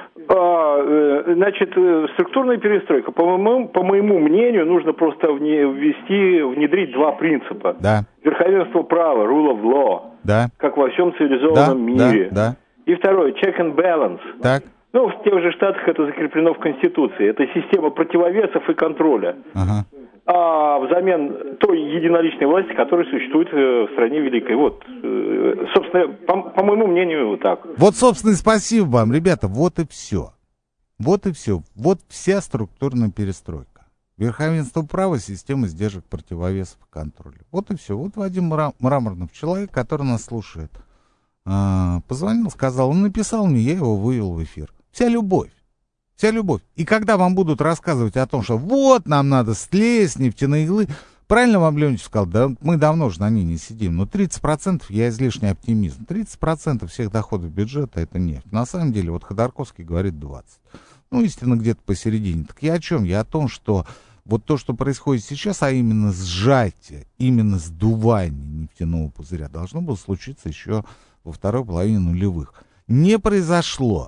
А, значит, структурная перестройка, по моему, по моему мнению, нужно просто ввести, внедрить два принципа. Да. Верховенство права, rule of law. Да. Как во всем цивилизованном да, мире. Да, да. И второе, check and balance. Так. Ну, в тех же Штатах это закреплено в Конституции. Это система противовесов и контроля. Ага. А взамен той единоличной власти, которая существует в стране великой. Вот, собственно, по, по моему мнению, вот так. Вот, собственно, и спасибо вам, ребята. Вот и все. Вот и все. Вот вся структурная перестройка. Верховенство права, система сдержек, противовесов и контроля. Вот и все. Вот Вадим Мраморнов, человек, который нас слушает, позвонил, сказал, он написал мне, я его вывел в эфир. Вся любовь. Вся любовь. И когда вам будут рассказывать о том, что вот, нам надо слезть, нефтяные иглы, правильно вам Леонидович сказал, да мы давно уже на ней не сидим, но тридцать процентов я излишний оптимизм. тридцать процентов всех доходов бюджета это нефть. На самом деле, вот Ходорковский говорит двадцать процентов. Ну, истинно где-то посередине. Так я о чем? Я о том, что вот то, что происходит сейчас, а именно сжатие, именно сдувание нефтяного пузыря, должно было случиться еще во второй половине нулевых. Не произошло.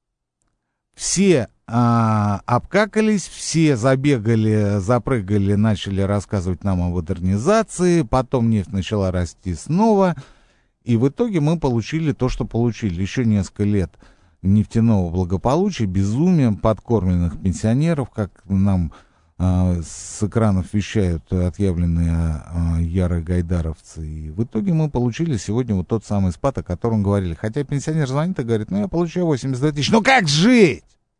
Все а, обкакались, все забегали, запрыгали, начали рассказывать нам о модернизации, потом нефть начала расти снова, и в итоге мы получили то, что получили. Еще несколько лет нефтяного благополучия, безумия, подкормленных пенсионеров, как нам а, с экранов вещают отъявленные а, ярые гайдаровцы. И в итоге мы получили сегодня вот тот самый спад, о котором говорили. Хотя пенсионер звонит и говорит, ну я получаю восемьдесят две тысячи. Ну как жить?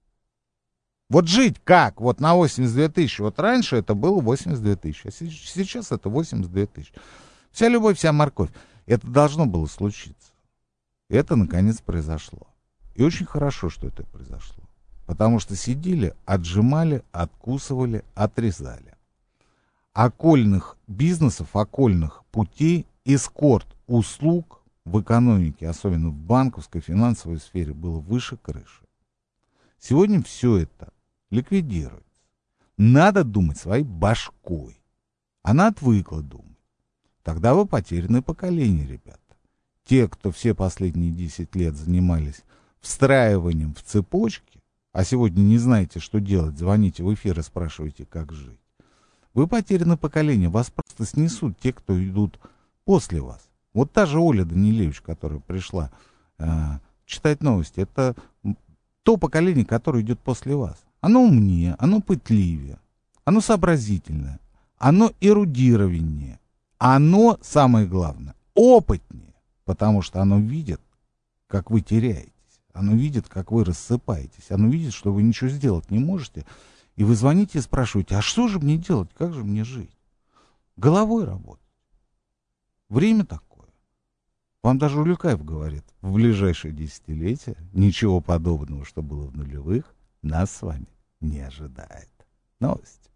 Вот жить как? Вот на восемьдесят две тысячи. Вот раньше это было восемьдесят две тысячи, а сейчас это восемьдесят две тысячи. Вся любовь, вся морковь. Это должно было случиться. Это наконец произошло. И очень хорошо, что это произошло. Потому что сидели, отжимали, откусывали, отрезали. Окольных бизнесов, окольных путей, эскорт услуг в экономике, особенно в банковской, финансовой сфере, было выше крыши. Сегодня все это ликвидируется. Надо думать своей башкой. Она отвыкла думать. Тогда вы потерянное поколение, ребята. Те, кто все последние десять лет занимались встраиванием в цепочки, а сегодня не знаете, что делать, звоните в эфир и спрашивайте, как жить. Вы потерянное поколение, вас просто снесут те, кто идут после вас. Вот та же Оля Данилевич, которая пришла э, читать новости, это то поколение, которое идет после вас. Оно умнее, оно пытливее, оно сообразительное, оно эрудированнее, оно, самое главное, опытнее, потому что оно видит, как вы теряетесь. Оно видит, как вы рассыпаетесь. Оно видит, что вы ничего сделать не можете. И вы звоните и спрашиваете, а что же мне делать? Как же мне жить? Головой работать. Время такое. Вам даже Улюкаев говорит, в ближайшие десятилетия ничего подобного, что было в нулевых, нас с вами не ожидает. Новость.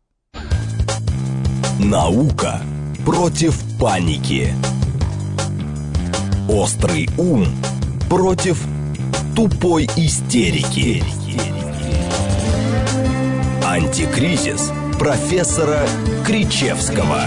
Наука против паники. Острый ум против тупой истерики. Антикризис профессора Кричевского.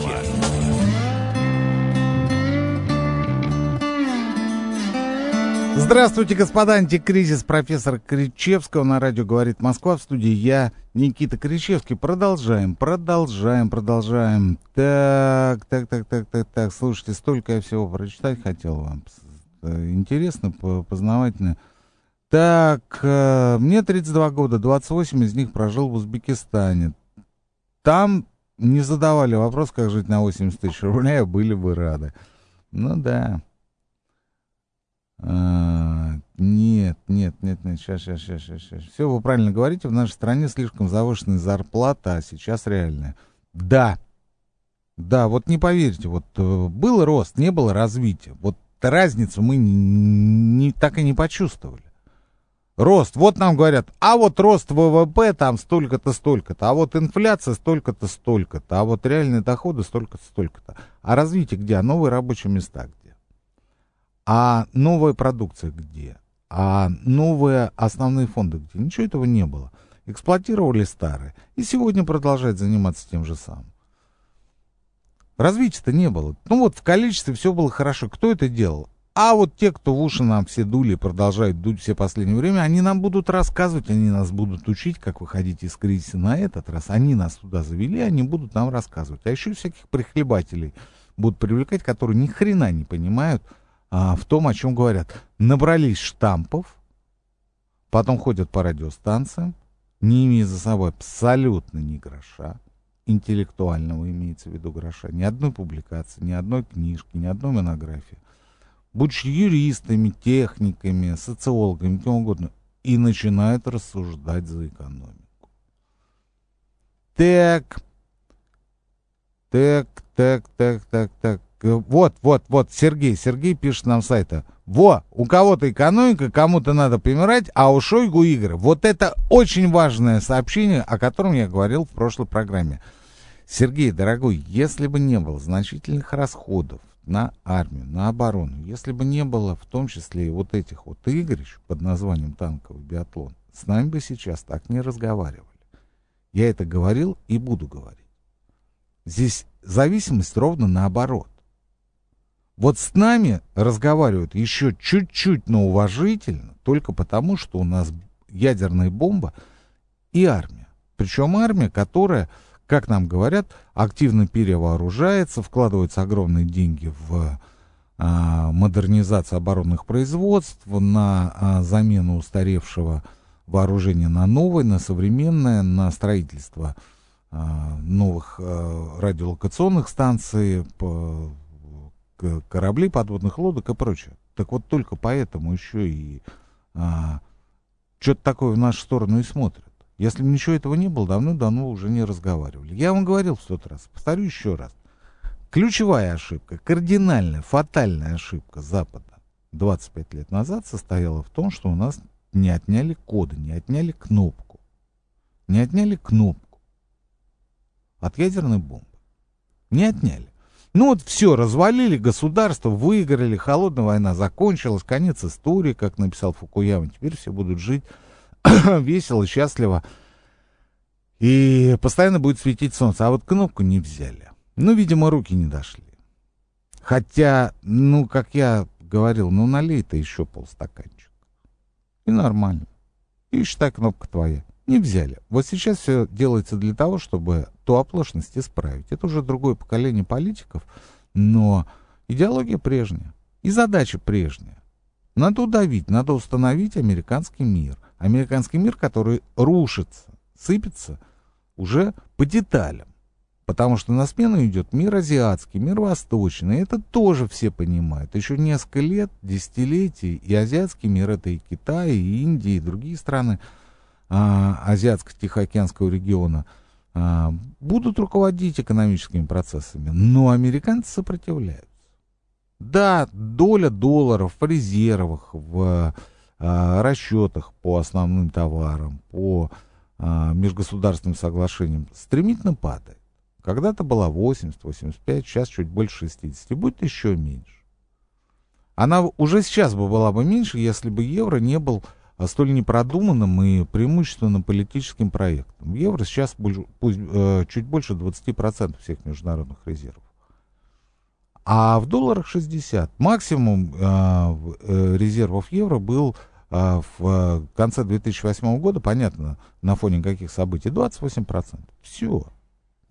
Здравствуйте, господа, антикризис профессора Кричевского. На радио «Говорит Москва». В студии я, Никита Кричевский. Продолжаем, продолжаем, продолжаем. Так, так, так, так, так, так. Слушайте, столько я всего прочитать хотел вам. интересно, познавательно. Так, э, мне тридцать два года, двадцать восемь из них прожил в Узбекистане. Там не задавали вопрос, как жить на восемьдесят тысяч рублей, а были бы рады. Ну да. А, нет, нет, нет, нет, сейчас, сейчас, сейчас, сейчас, сейчас. Все, вы правильно говорите, в нашей стране слишком завышенная зарплата, а сейчас реальная. Да, да, вот не поверите, вот был рост, не было развития. Вот разницу мы не, не, так и не почувствовали. Рост, вот нам говорят, а вот рост ВВП там столько-то, столько-то, а вот инфляция столько-то, столько-то, а вот реальные доходы столько-то, столько-то. А развитие где? А новые рабочие места где? А новая продукция где? А новые основные фонды где? Ничего этого не было. Эксплуатировали старые. И сегодня продолжают заниматься тем же самым. Развития-то не было. Ну вот в количестве все было хорошо. Кто это делал? А вот те, кто в уши нам все дули и продолжают дуть все последнее время, они нам будут рассказывать, они нас будут учить, как выходить из кризиса на этот раз. Они нас туда завели, они будут нам рассказывать. А еще всяких прихлебателей будут привлекать, которые ни хрена не понимают а, в том, о чем говорят. Набрались штампов, потом ходят по радиостанциям, не имея за собой абсолютно ни гроша, интеллектуального имеется в виду гроша, ни одной публикации, ни одной книжки, ни одной монографии. Будучи юристами, техниками, социологами, кем угодно, и начинают рассуждать за экономику. Так, так, так, так, так, так. Вот, вот, вот, Сергей, Сергей пишет нам с сайта. Во, у кого-то экономика, кому-то надо помирать, а у Шойгу игры. Вот это очень важное сообщение, о котором я говорил в прошлой программе. Сергей, дорогой, если бы не было значительных расходов на армию, на оборону, если бы не было в том числе и вот этих вот игрищ под названием танковый биатлон, с нами бы сейчас так не разговаривали. Я это говорил и буду говорить. Здесь зависимость ровно наоборот. Вот с нами разговаривают еще чуть-чуть, но уважительно, только потому, что у нас ядерная бомба и армия. Причем армия, которая, как нам говорят, активно перевооружается, вкладываются огромные деньги в а, модернизацию оборонных производств, на а, замену устаревшего вооружения на новое, на современное, на строительство а, новых а, радиолокационных станций, по, к, кораблей, подводных лодок и прочее. Так вот только поэтому еще и а, что-то такое в нашу сторону и смотрят. Если бы ничего этого не было, давно-давно уже не разговаривали. Я вам говорил в тот раз, повторю еще раз. Ключевая ошибка, кардинальная, фатальная ошибка Запада двадцать пять лет назад состояла в том, что у нас не отняли коды, не отняли кнопку. Не отняли кнопку от ядерной бомбы. Не отняли. Ну вот все, развалили государство, выиграли, холодная война закончилась, конец истории, как написал Фукуяма. Теперь все будут жить весело, счастливо, и постоянно будет светить солнце. А вот кнопку не взяли. Ну, видимо, руки не дошли. Хотя, ну, как я говорил, ну, налей-то еще полстаканчика. И нормально. И считай, кнопка твоя. Не взяли. Вот сейчас все делается для того, чтобы ту оплошность исправить. Это уже другое поколение политиков, но идеология прежняя. И задача прежняя. Надо удавить, надо установить американский мир. Американский мир, который рушится, сыпется уже по деталям. Потому что на смену идет мир азиатский, мир восточный. И это тоже все понимают. Еще несколько лет, десятилетий, и азиатский мир, это и Китай, и Индия, и другие страны а, азиатско-тихоокеанского региона, а, будут руководить экономическими процессами. Но американцы сопротивляются. Да, доля долларов в резервах, в а, расчетах по основным товарам, по а, межгосударственным соглашениям стремительно падает. Когда-то была восемьдесят - восемьдесят пять, сейчас чуть больше шестьдесят, будет еще меньше. Она уже сейчас бы была бы меньше, если бы евро не был столь непродуманным и преимущественно политическим проектом. Евро сейчас больше, пусть, э, чуть больше двадцать процентов всех международных резервов. А в долларах шестьдесят. Максимум э, резервов евро был э, в конце две тысячи восьмого года, понятно, на фоне каких событий, двадцать восемь процентов. Все.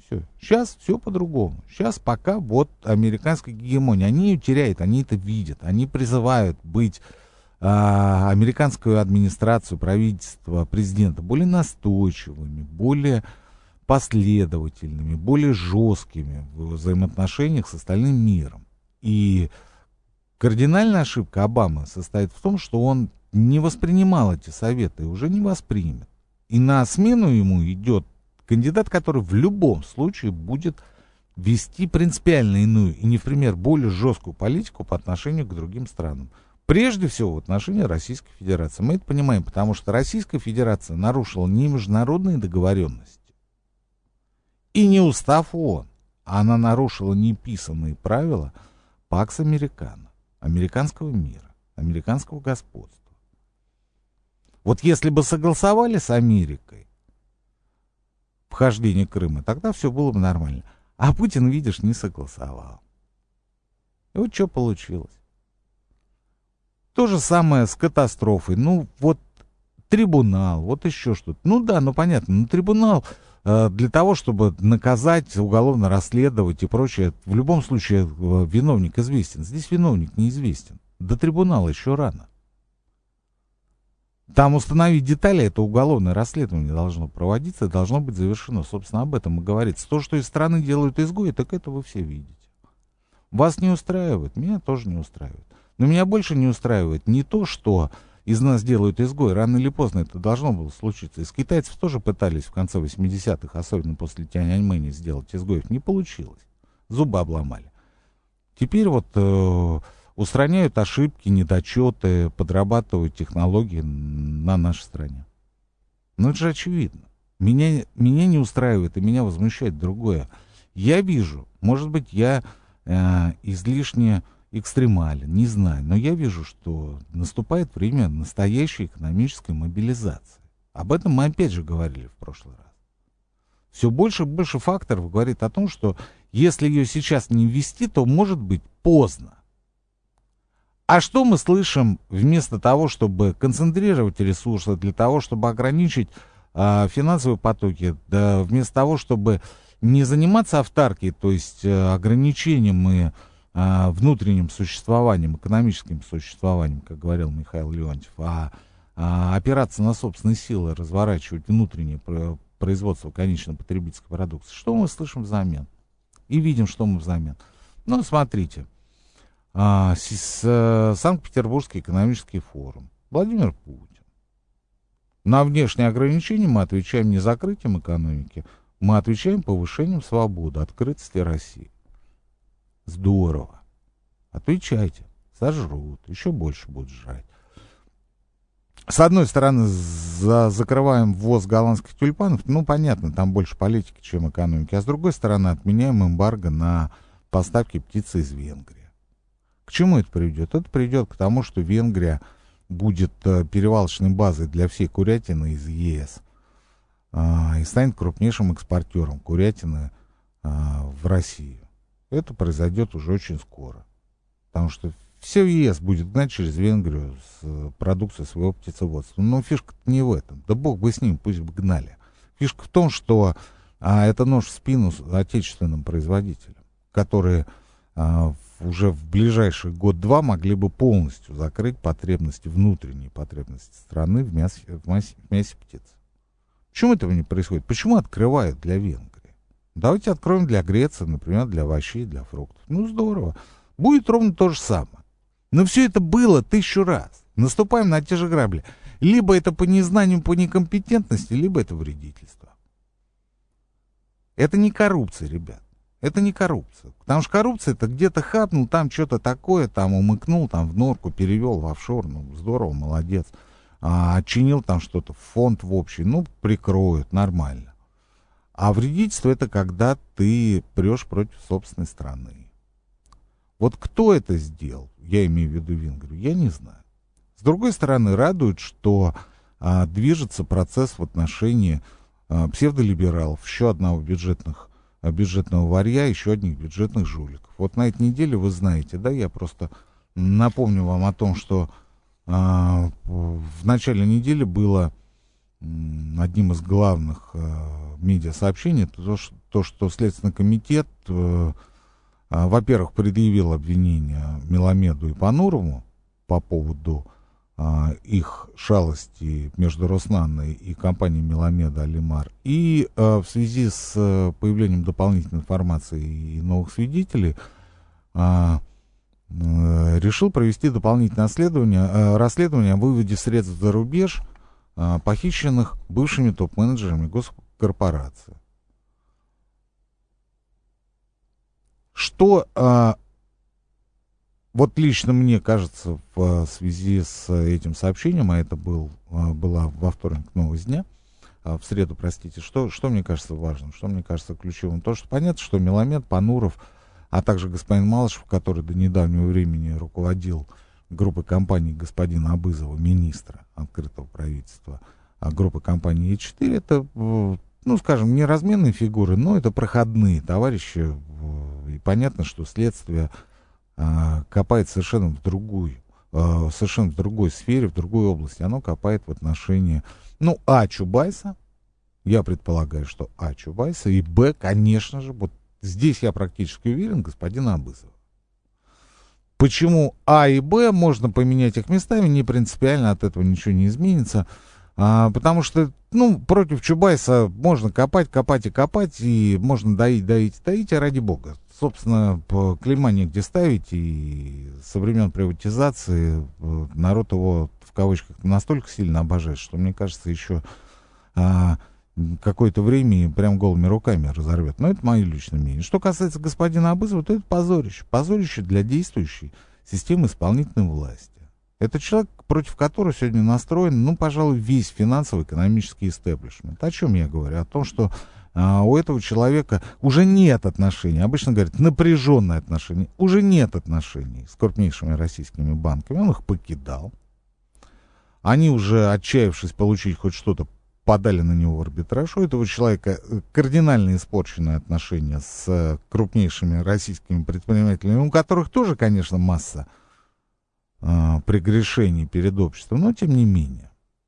Все. Сейчас все по-другому. Сейчас пока вот американская гегемония. Они ее теряют, они это видят. Они призывают быть а, американскую администрацию, правительство, президента более настойчивыми, более последовательными, более жесткими в взаимоотношениях с остальным миром. И кардинальная ошибка Обамы состоит в том, что он не воспринимал эти советы и уже не воспримет. И на смену ему идет кандидат, который в любом случае будет вести принципиально иную и не в пример более жесткую политику по отношению к другим странам. Прежде всего в отношении Российской Федерации. Мы это понимаем, потому что Российская Федерация нарушила не международные договоренности и не устав ООН, а она нарушила неписанные правила Пакс Американо, американского мира, американского господства. Вот если бы согласовали с Америкой вхождение Крыма, тогда все было бы нормально. А Путин, видишь, не согласовал. И вот что получилось. То же самое с катастрофой. Ну, вот трибунал, вот еще что-то. Ну да, ну понятно, ну трибунал э, для того, чтобы наказать, уголовно расследовать и прочее. В любом случае э, виновник известен. Здесь виновник неизвестен. До трибунала еще рано. Там установить детали, это уголовное расследование должно проводиться, должно быть завершено. Собственно, об этом и говорится. То, что из страны делают изгои, так это вы все видите. Вас не устраивает, меня тоже не устраивает. Но меня больше не устраивает не то, что из нас делают изгои. Рано или поздно это должно было случиться. Из китайцев тоже пытались в конце восьмидесятых, особенно после Тяньаньмэня, сделать изгоев. Не получилось. Зубы обломали. Теперь вот... Э- устраняют ошибки, недочеты, подрабатывают технологии на нашей стране. Ну, это же очевидно. Меня, меня не устраивает и меня возмущает другое. Я вижу, может быть, я э, излишне экстремален, не знаю, но я вижу, что наступает время настоящей экономической мобилизации. Об этом мы опять же говорили в прошлый раз. Все больше и больше факторов говорит о том, что если ее сейчас не ввести, то может быть поздно. А что мы слышим вместо того, чтобы концентрировать ресурсы, для того, чтобы ограничить а, финансовые потоки, да, вместо того, чтобы не заниматься автаркией, то есть а, ограничением и а, внутренним существованием, экономическим существованием, как говорил Михаил Леонтьев, а, а опираться на собственные силы, разворачивать внутреннее производство конечной потребительской продукции. Что мы слышим взамен? И видим, что мы взамен. Ну, смотрите. А, с, с, Санкт-Петербургский экономический форум. Владимир Путин. На внешние ограничения мы отвечаем не закрытием экономики, мы отвечаем повышением свободы, открытости России. Здорово. Отвечайте. Сожрут. Еще больше будут жрать. С одной стороны, за, закрываем ввоз голландских тюльпанов. Ну, понятно, там больше политики, чем экономики. А с другой стороны, отменяем эмбарго на поставки птицы из Венгрии. К чему это приведет? Это приведет к тому, что Венгрия будет э, перевалочной базой для всей курятины из ЕС э, и станет крупнейшим экспортером курятины э, в Россию. Это произойдет уже очень скоро. Потому что все ЕС будет гнать через Венгрию с э, продукцией своего птицеводства. Но фишка-то не в этом. Да бог бы с ним, пусть бы гнали. Фишка в том, что э, это нож в спину отечественным производителям, которые э, уже в ближайший год-два могли бы полностью закрыть потребности, внутренние потребности страны в мясе, в мясе, в мясе птицы. Почему этого не происходит? Почему открывают для Венгрии? Давайте откроем для Греции, например, для овощей, для фруктов. Ну, здорово. Будет ровно то же самое. Но все это было тысячу раз. Наступаем на те же грабли. Либо это по незнанию, по некомпетентности, либо это вредительство. Это не коррупция, ребят. Это не коррупция. Потому что коррупция — это где-то хапнул, там что-то такое, там умыкнул, там в норку перевел в офшор. Ну, здорово, молодец. А, отчинил там что-то в фонд в общий. Ну, прикроют, нормально. А вредительство — это когда ты прешь против собственной страны. Вот кто это сделал, я имею в виду Венгрию, я не знаю. С другой стороны, радует, что а, движется процесс в отношении а, псевдолибералов, еще одного бюджетных бюджетного варья, еще одних бюджетных жуликов. Вот на этой неделе, вы знаете, да, я просто напомню вам о том, что а, в начале недели было м, одним из главных а, медиасообщений то, что, то, что Следственный комитет, э, э, во-первых, предъявил обвинение Меламеду и Панурову по поводу э, их шалости между Роснаной и компанией Меламеда Алимар. И э, в связи с э, появлением дополнительной информации и новых свидетелей э, э, решил провести дополнительное расследование, э, расследование о выводе средств за рубеж, э, похищенных бывшими топ-менеджерами госкорпорации. Что э, вот лично мне кажется в связи с этим сообщением, а это был, была во вторник новость дня, в среду, простите, что, что мне кажется важным, что мне кажется ключевым? То, что понятно, что Меламед, Пануров, а также господин Малышев, который до недавнего времени руководил группой компаний господина Абызова, министра открытого правительства, а группы компании Е четыре, это, ну, скажем, не разменные фигуры, но это проходные товарищи, и понятно, что следствие копает совершенно в другую, совершенно в другой сфере, в другой области. Оно копает в отношении, ну, а, Чубайса, я предполагаю, что а, Чубайса, и б, конечно же, вот здесь я практически уверен, господина Абызова. Почему а и б, можно поменять их местами, не принципиально, от этого ничего не изменится, а, потому что, ну, против Чубайса можно копать, копать и копать, и можно доить, доить, доить, а ради бога. Собственно, клейма негде ставить, и со времен приватизации народ его, в кавычках, настолько сильно обожает, что, мне кажется, еще а, какое-то время прям голыми руками разорвет. Но это мое личное мнение. Что касается господина Абызова, то это позорище. Позорище для действующей системы исполнительной власти. Это человек, против которого сегодня настроен, ну, пожалуй, весь финансово-экономический истеблишмент. О чем я говорю? О том, что а, у этого человека уже нет отношений, обычно говорят, напряженные отношения, уже нет отношений с крупнейшими российскими банками. Он их покидал. Они уже, отчаявшись получить хоть что-то, подали на него в арбитраж. У этого человека кардинально испорченные отношения с крупнейшими российскими предпринимателями, у которых тоже, конечно, масса а, прегрешений перед обществом, но тем не менее.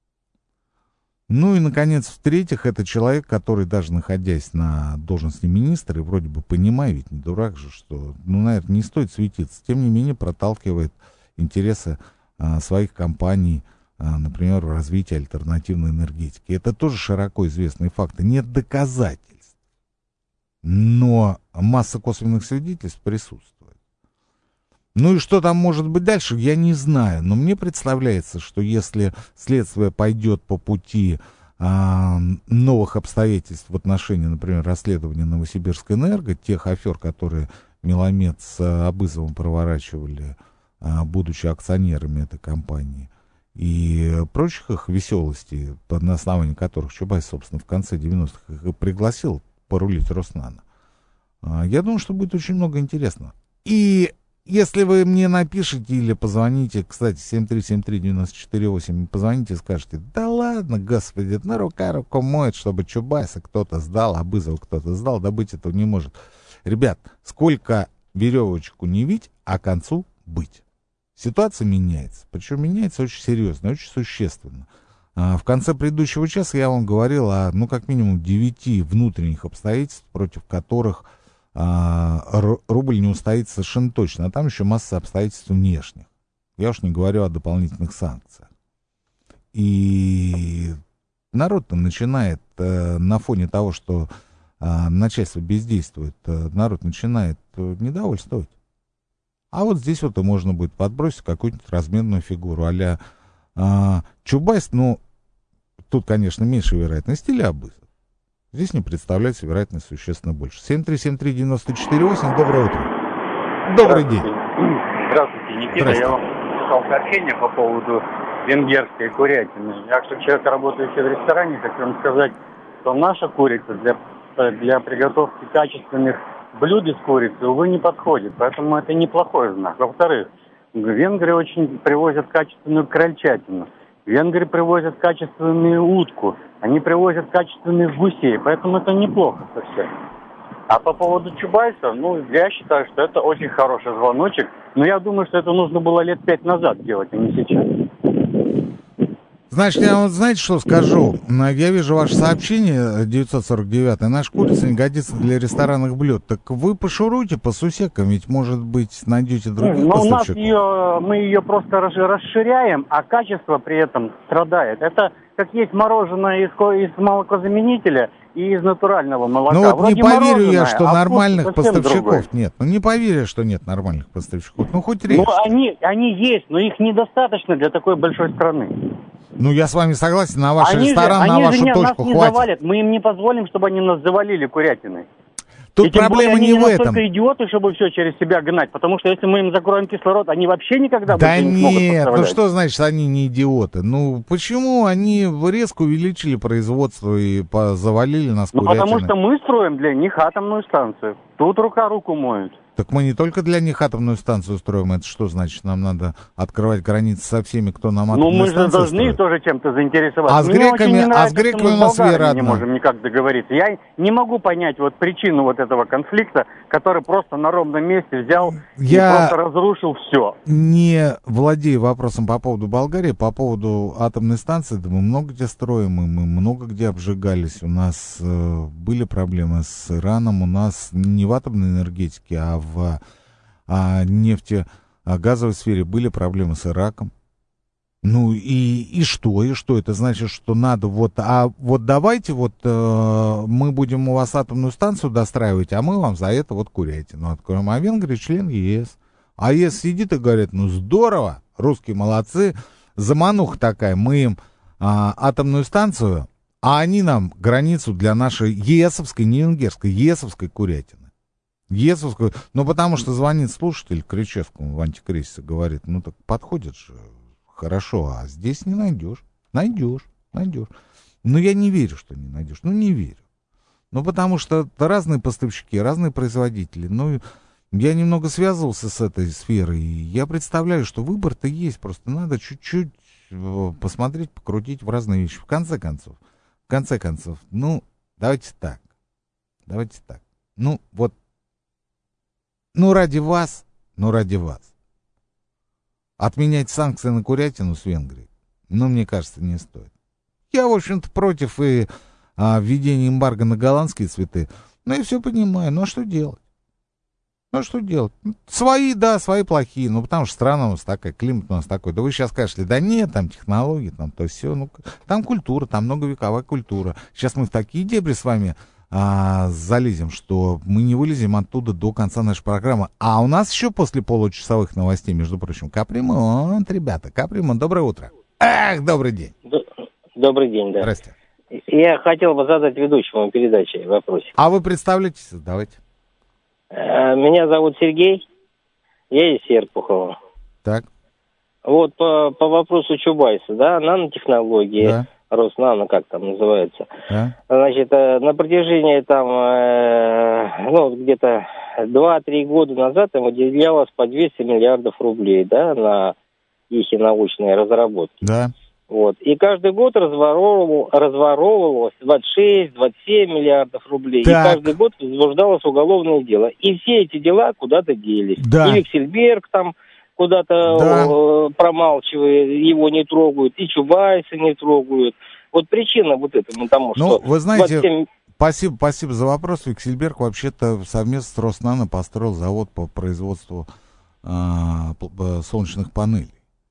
Ну и, наконец, в-третьих, это человек, который, даже находясь на должности министра, и вроде бы понимая, ведь не дурак же, что, ну, наверное, не стоит светиться, тем не менее проталкивает интересы а, своих компаний, а, например, в развитии альтернативной энергетики. Это тоже широко известные факты. Нет доказательств, но масса косвенных свидетельств присутствует. Ну и что там может быть дальше, я не знаю. Но мне представляется, что если следствие пойдет по пути а, новых обстоятельств в отношении, например, расследования Новосибирской энерго, тех афер, которые Меламед с Абызовым проворачивали, а, будучи акционерами этой компании, и прочих их веселостей, на основании которых Чубайс, собственно, в конце девяностых их пригласил порулить Роснано, а, я думаю, что будет очень много интересного. И если вы мне напишите или позвоните, кстати, семь три семь три девять четыре восемь, позвоните и скажете, да ладно, господи, на рука руку моет, чтобы Чубайса кто-то сдал, Абызова кто-то сдал, да быть этого не может. Ребят, сколько веревочку не вить, а к концу быть. Ситуация меняется, причем меняется очень серьезно, очень существенно. А в конце предыдущего часа я вам говорил о, ну, как минимум, девяти внутренних обстоятельств, против которых А, рубль не устоит совершенно точно, а там еще масса обстоятельств внешних. Я уж не говорю о дополнительных санкциях. И народ-то начинает э, на фоне того, что э, начальство бездействует, э, народ начинает э, недовольствовать. А вот здесь вот и можно будет подбросить какую-нибудь разменную фигуру а-ля э, Чубайс, ну, тут, конечно, меньше вероятности, или Абызов. Здесь не представляется вероятность существенно больше. семь три семь три девять четыре восемь, доброе утро. Добрый день. Здравствуйте, Никита. Я вам писал сообщение по поводу венгерской курятины. Я, как человек, работающий в ресторане, хочу вам сказать, что наша курица для, для приготовки качественных блюд из курицы, увы, не подходит. Поэтому это неплохой знак. Во-вторых, венгры очень привозят качественную крольчатину. Венгры привозят качественную утку, они привозят качественных гусей, поэтому это неплохо совсем. А по поводу Чубайса, ну, я считаю, что это очень хороший звоночек, но я думаю, что это нужно было лет пять назад делать, а не сейчас. Значит, я вам, знаете, что скажу? Я вижу ваше сообщение, девятьсот сорок девять, наша курица не годится для ресторанных блюд. Так вы пошуруйте по сусекам, ведь, может быть, найдете других Но у нас поставщиков. ее, мы ее просто расширяем, а качество при этом страдает. Это как есть мороженое из, из молокозаменителя и из натурального молока. Ну вот Вроде не поверю я, что а нормальных поставщиков другой. нет. Ну не поверю, что нет нормальных поставщиков. Ну хоть речь. Ну они, они есть, но их недостаточно для такой большой страны. Ну я с вами согласен, на ваш они ресторан, же, на они вашу же не, точку нас не хватит. завалят, мы им не позволим, чтобы они нас завалили курятиной. Тут и тем проблема более, не в они этом. настолько идиоты, чтобы все через себя гнать, потому что если мы им закроем кислород, они вообще никогда Да больше не смогут нет, ну поставлять. что значит они не идиоты? Ну почему они резко увеличили производство и по- завалили нас Ну курятиной? потому что мы строим для них атомную станцию. Тут рука руку моет. Так мы не только для них атомную станцию строим, это что значит? Нам надо открывать границы со всеми, кто нам Ну атомную мы же станцию должны строит. тоже чем-то заинтересоваться. А с Мне греками- очень не а с нравится, греками что мы у нас с болгарами вера не одна. можем никак договориться. Я не могу понять вот причину вот этого конфликта, который просто на ровном месте взял Я- и просто разрушил все. Не владею вопросом по поводу Болгарии, по поводу атомной станции, да мы много где строим, и мы много где обжигались. У нас э, были проблемы с Ираном, у нас не в атомной энергетике, а в а, нефте, а, газовой сфере были проблемы с Ираком. Ну и, и что, и что? Это значит, что надо вот, а вот давайте вот э, мы будем у вас атомную станцию достраивать, а мы вам за это вот курятину откроем. А Венгрия член ЕС. А ЕС сидит и говорит, ну здорово, русские молодцы, замануха такая, мы им а, атомную станцию, а они нам границу для нашей ЕСовской, не венгерской, ЕСовской курятины. ЕСовскую, ну потому что звонит слушатель Кричевскому в антикризисе, говорит, ну так подходит же, хорошо, а здесь не найдешь, найдешь, найдешь. Но я не верю, что не найдешь, ну не верю. Ну потому что разные поставщики, разные производители, ну я немного связывался с этой сферой, и я представляю, что выбор-то есть, просто надо чуть-чуть посмотреть, покрутить в разные вещи. В конце концов, в конце концов, ну, давайте так, давайте так, ну, вот, ну, ради вас, ну, ради вас, отменять санкции на курятину с Венгрией, ну, мне кажется, не стоит. Я, в общем-то, против и а, введения эмбарго на голландские цветы, но я все понимаю, ну, а что делать? Ну, что делать? Свои, да, свои плохие, ну, потому что страна у нас такая, климат у нас такой. Да вы сейчас скажете, да нет, там технологии, там то все. Ну, там культура, там многовековая культура. Сейчас мы в такие дебри с вами а, залезем, что мы не вылезем оттуда до конца нашей программы. А у нас еще после получасовых новостей, между прочим, капремонт, ребята, капремонт. Доброе утро. Эх, добрый день. Добрый день, да. Здрасте. Я хотел бы задать ведущему передачи вопросик. А вы представляетесь? Давайте. Меня зовут Сергей, я из Серпухова. Так. Вот по, по вопросу Чубайса, да, нанотехнологии, Да. Роснано, как там называется. Да. Значит, на протяжении там, э, ну, где-то два-три года назад им выделялось по двести миллиардов рублей, да, на их научные разработки. Да. Вот. И каждый год разворовывал, разворовывалось двадцать шесть - двадцать семь миллиардов рублей. Так. И каждый год возбуждалось уголовное дело. И все эти дела куда-то делись. Да. И Виксельберг там куда-то Да. э, промалчивает, его не трогают, и Чубайса не трогают. Вот причина вот этому тому, Ну, что... вы знаете, двадцать семь спасибо, спасибо за вопрос. Виксельберг вообще-то совместно с Роснано построил завод по производству а, п- п- солнечных панелей.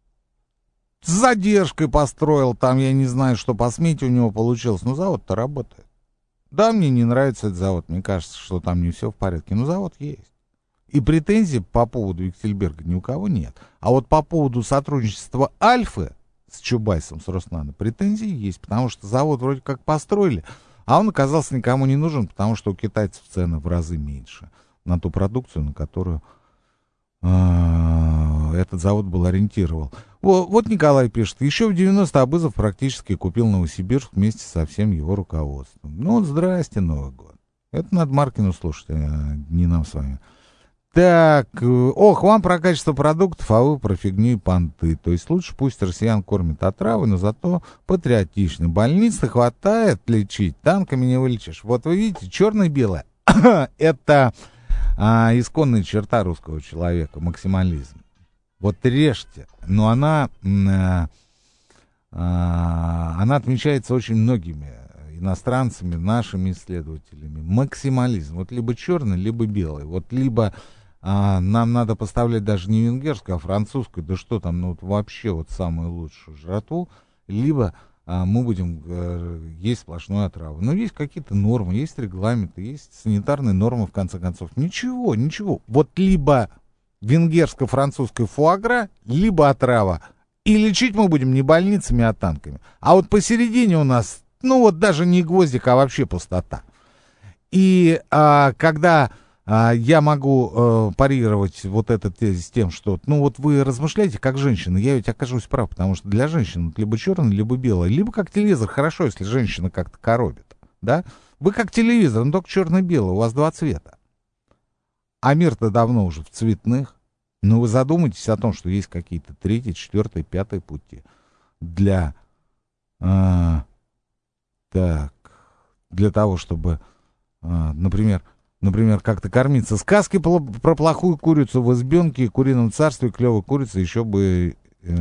С задержкой построил, там, я не знаю, что по смете у него получилось, но завод-то работает. Да, мне не нравится этот завод, мне кажется, что там не все в порядке, но завод есть. И претензий по поводу Виксельберга ни у кого нет. А вот по поводу сотрудничества Альфы с Чубайсом, с Роснано, претензии есть, потому что завод вроде как построили, а он оказался никому не нужен, потому что у китайцев цены в разы меньше на ту продукцию, на которую э, этот завод был ориентирован. Вот, вот Николай пишет, еще в девяностые Абызов практически купил Новосибирск вместе со всем его руководством. Ну вот здрасте, Новый год. Это надо Маркину слушать, а не нам с вами. Так, ох, вам про качество продуктов, а вы про фигню и понты. То есть лучше пусть россиян кормят отравы, но зато патриотичны. Больницы хватает лечить, танками не вылечишь. Вот вы видите, черно-белое это а, исконная черта русского человека, максимализм. Вот режьте, но она, а, она отмечается очень многими иностранцами, нашими исследователями. Максимализм. Вот либо черный, либо белый. Вот либо а, нам надо поставлять даже не венгерскую, а французскую, да что там, ну вот вообще вот самую лучшую жратву, либо а, мы будем а, есть сплошную отраву. Но есть какие-то нормы, есть регламенты, есть санитарные нормы, в конце концов. Ничего, ничего. Вот либо венгерско-французская фуагра, либо отрава. И лечить мы будем не больницами, а танками. А вот посередине у нас, ну вот даже не гвоздик, а вообще пустота. И а, когда а, я могу а, парировать вот этот тезис тем, что, ну вот вы размышляете как женщина, я ведь окажусь прав, потому что для женщин либо черный, либо белый, либо как телевизор, хорошо, если женщина как-то коробит, да? Вы как телевизор, но только черно-белый, у вас два цвета. А мир-то давно уже в цветных. Но вы задумайтесь о том, что есть какие-то третий, четвертый, пятый пути для, а, так, для того, чтобы, а, например, например, как-то кормиться. Сказки про, про плохую курицу в избенке, курином царстве, клевая курица, еще бы, э,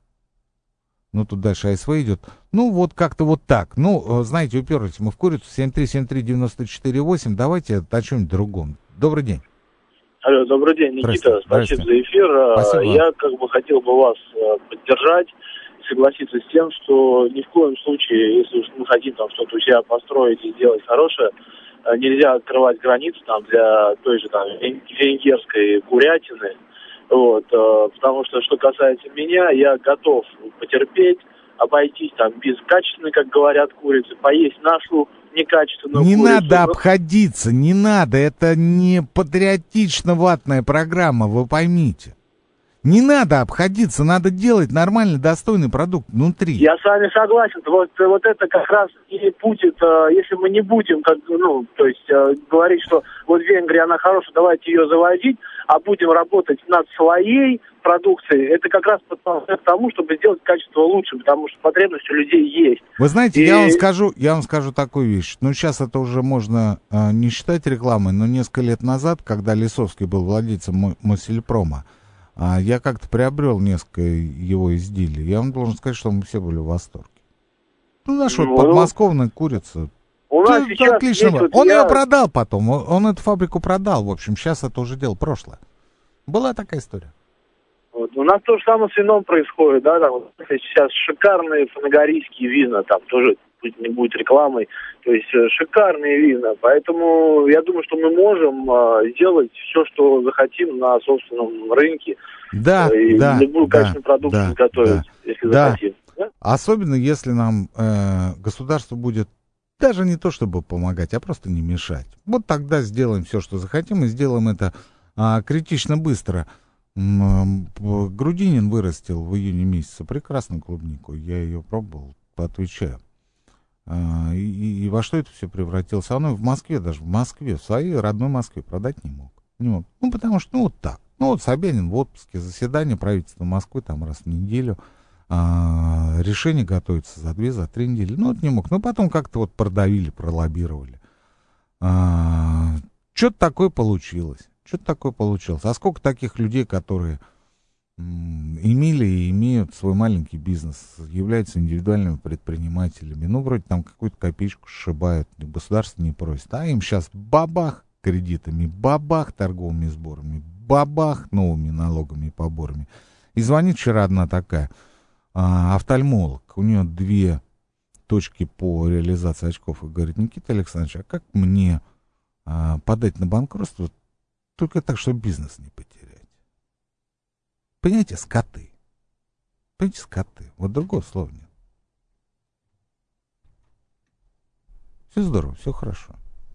ну, тут дальше АСВ идет. Ну, вот как-то вот так. Ну, знаете, уперлись мы в курицу. семь три семь три девять четыре восемь. Давайте о чем-нибудь другом. Добрый день. Алло, добрый день, Никита. Спасибо за эфир. Спасибо. Я как бы хотел бы вас поддержать, согласиться с тем, что ни в коем случае, если уж мы хотим там что-то у себя построить и сделать хорошее, нельзя открывать границы там для той же там венгерской курятины. Вот, потому что, что касается меня, я готов потерпеть, обойтись там без качественной, как говорят, курицы, поесть нашу некачественную не курицу. Не надо обходиться, не надо, это не патриотично-ватная программа, вы поймите. Не надо обходиться, надо делать нормальный, достойный продукт внутри. Я с вами согласен, вот, вот это как раз и будет, если мы не будем, как, ну, то есть говорить, что вот Венгрия, она хорошая, давайте ее завозить, а будем работать над своей продукцией, это как раз подползает к тому, чтобы сделать качество лучше, потому что потребность у людей есть. Вы знаете, и... я вам скажу, я вам скажу такую вещь. Ну, сейчас это уже можно э, не считать рекламой, но несколько лет назад, когда Лисовский был владельцем Мосельпрома, э, я как-то приобрел несколько его изделий. Я вам должен сказать, что мы все были в восторге. Ну, наша ну, вот подмосковная курица. У нас сейчас отлично. Вот он я... ее продал потом, он, он эту фабрику продал. В общем, сейчас это уже дело прошлое. Была такая история. Вот. У нас то же самое с вином происходит, да, там вот, сейчас шикарные фанагорийские вина, там тоже не будет рекламой, то есть шикарные вина, поэтому я думаю, что мы можем э, сделать все, что захотим на собственном рынке, да, э, и да, любую да, качественную продукцию да, изготовить, да, если да. захотим. Да? Особенно если нам э, государство будет даже не то чтобы помогать, а просто не мешать. Вот тогда сделаем все, что захотим, и сделаем это э, критично быстро. Грудинин вырастил в июне месяце прекрасную клубнику. Я ее пробовал, отвечаю. А, и, и во что это все превратилось? Оно в Москве, даже в Москве, в своей родной Москве продать не мог. Не мог. Ну, потому что, ну, вот так. Ну, вот Собянин в отпуске, заседание правительства Москвы там раз в неделю. А, решение готовится за две, за три недели. Ну, вот не мог. Ну, потом как-то вот продавили, пролоббировали. А, что-то такое получилось. Что-то такое получилось. А сколько таких людей, которые м, имели и имеют свой маленький бизнес, являются индивидуальными предпринимателями, ну, вроде там какую-то копеечку сшибают, государство не просит, а им сейчас бабах кредитами, бабах торговыми сборами, бабах новыми налогами и поборами. И звонит вчера одна такая, а, офтальмолог, у нее две точки по реализации очков, и говорит: Никита Александрович, а как мне а, подать на банкротство, только так, чтобы бизнес не потерять? Понимаете, скоты. Понимаете, скоты. Вот другого слова нет. Все здорово, все хорошо.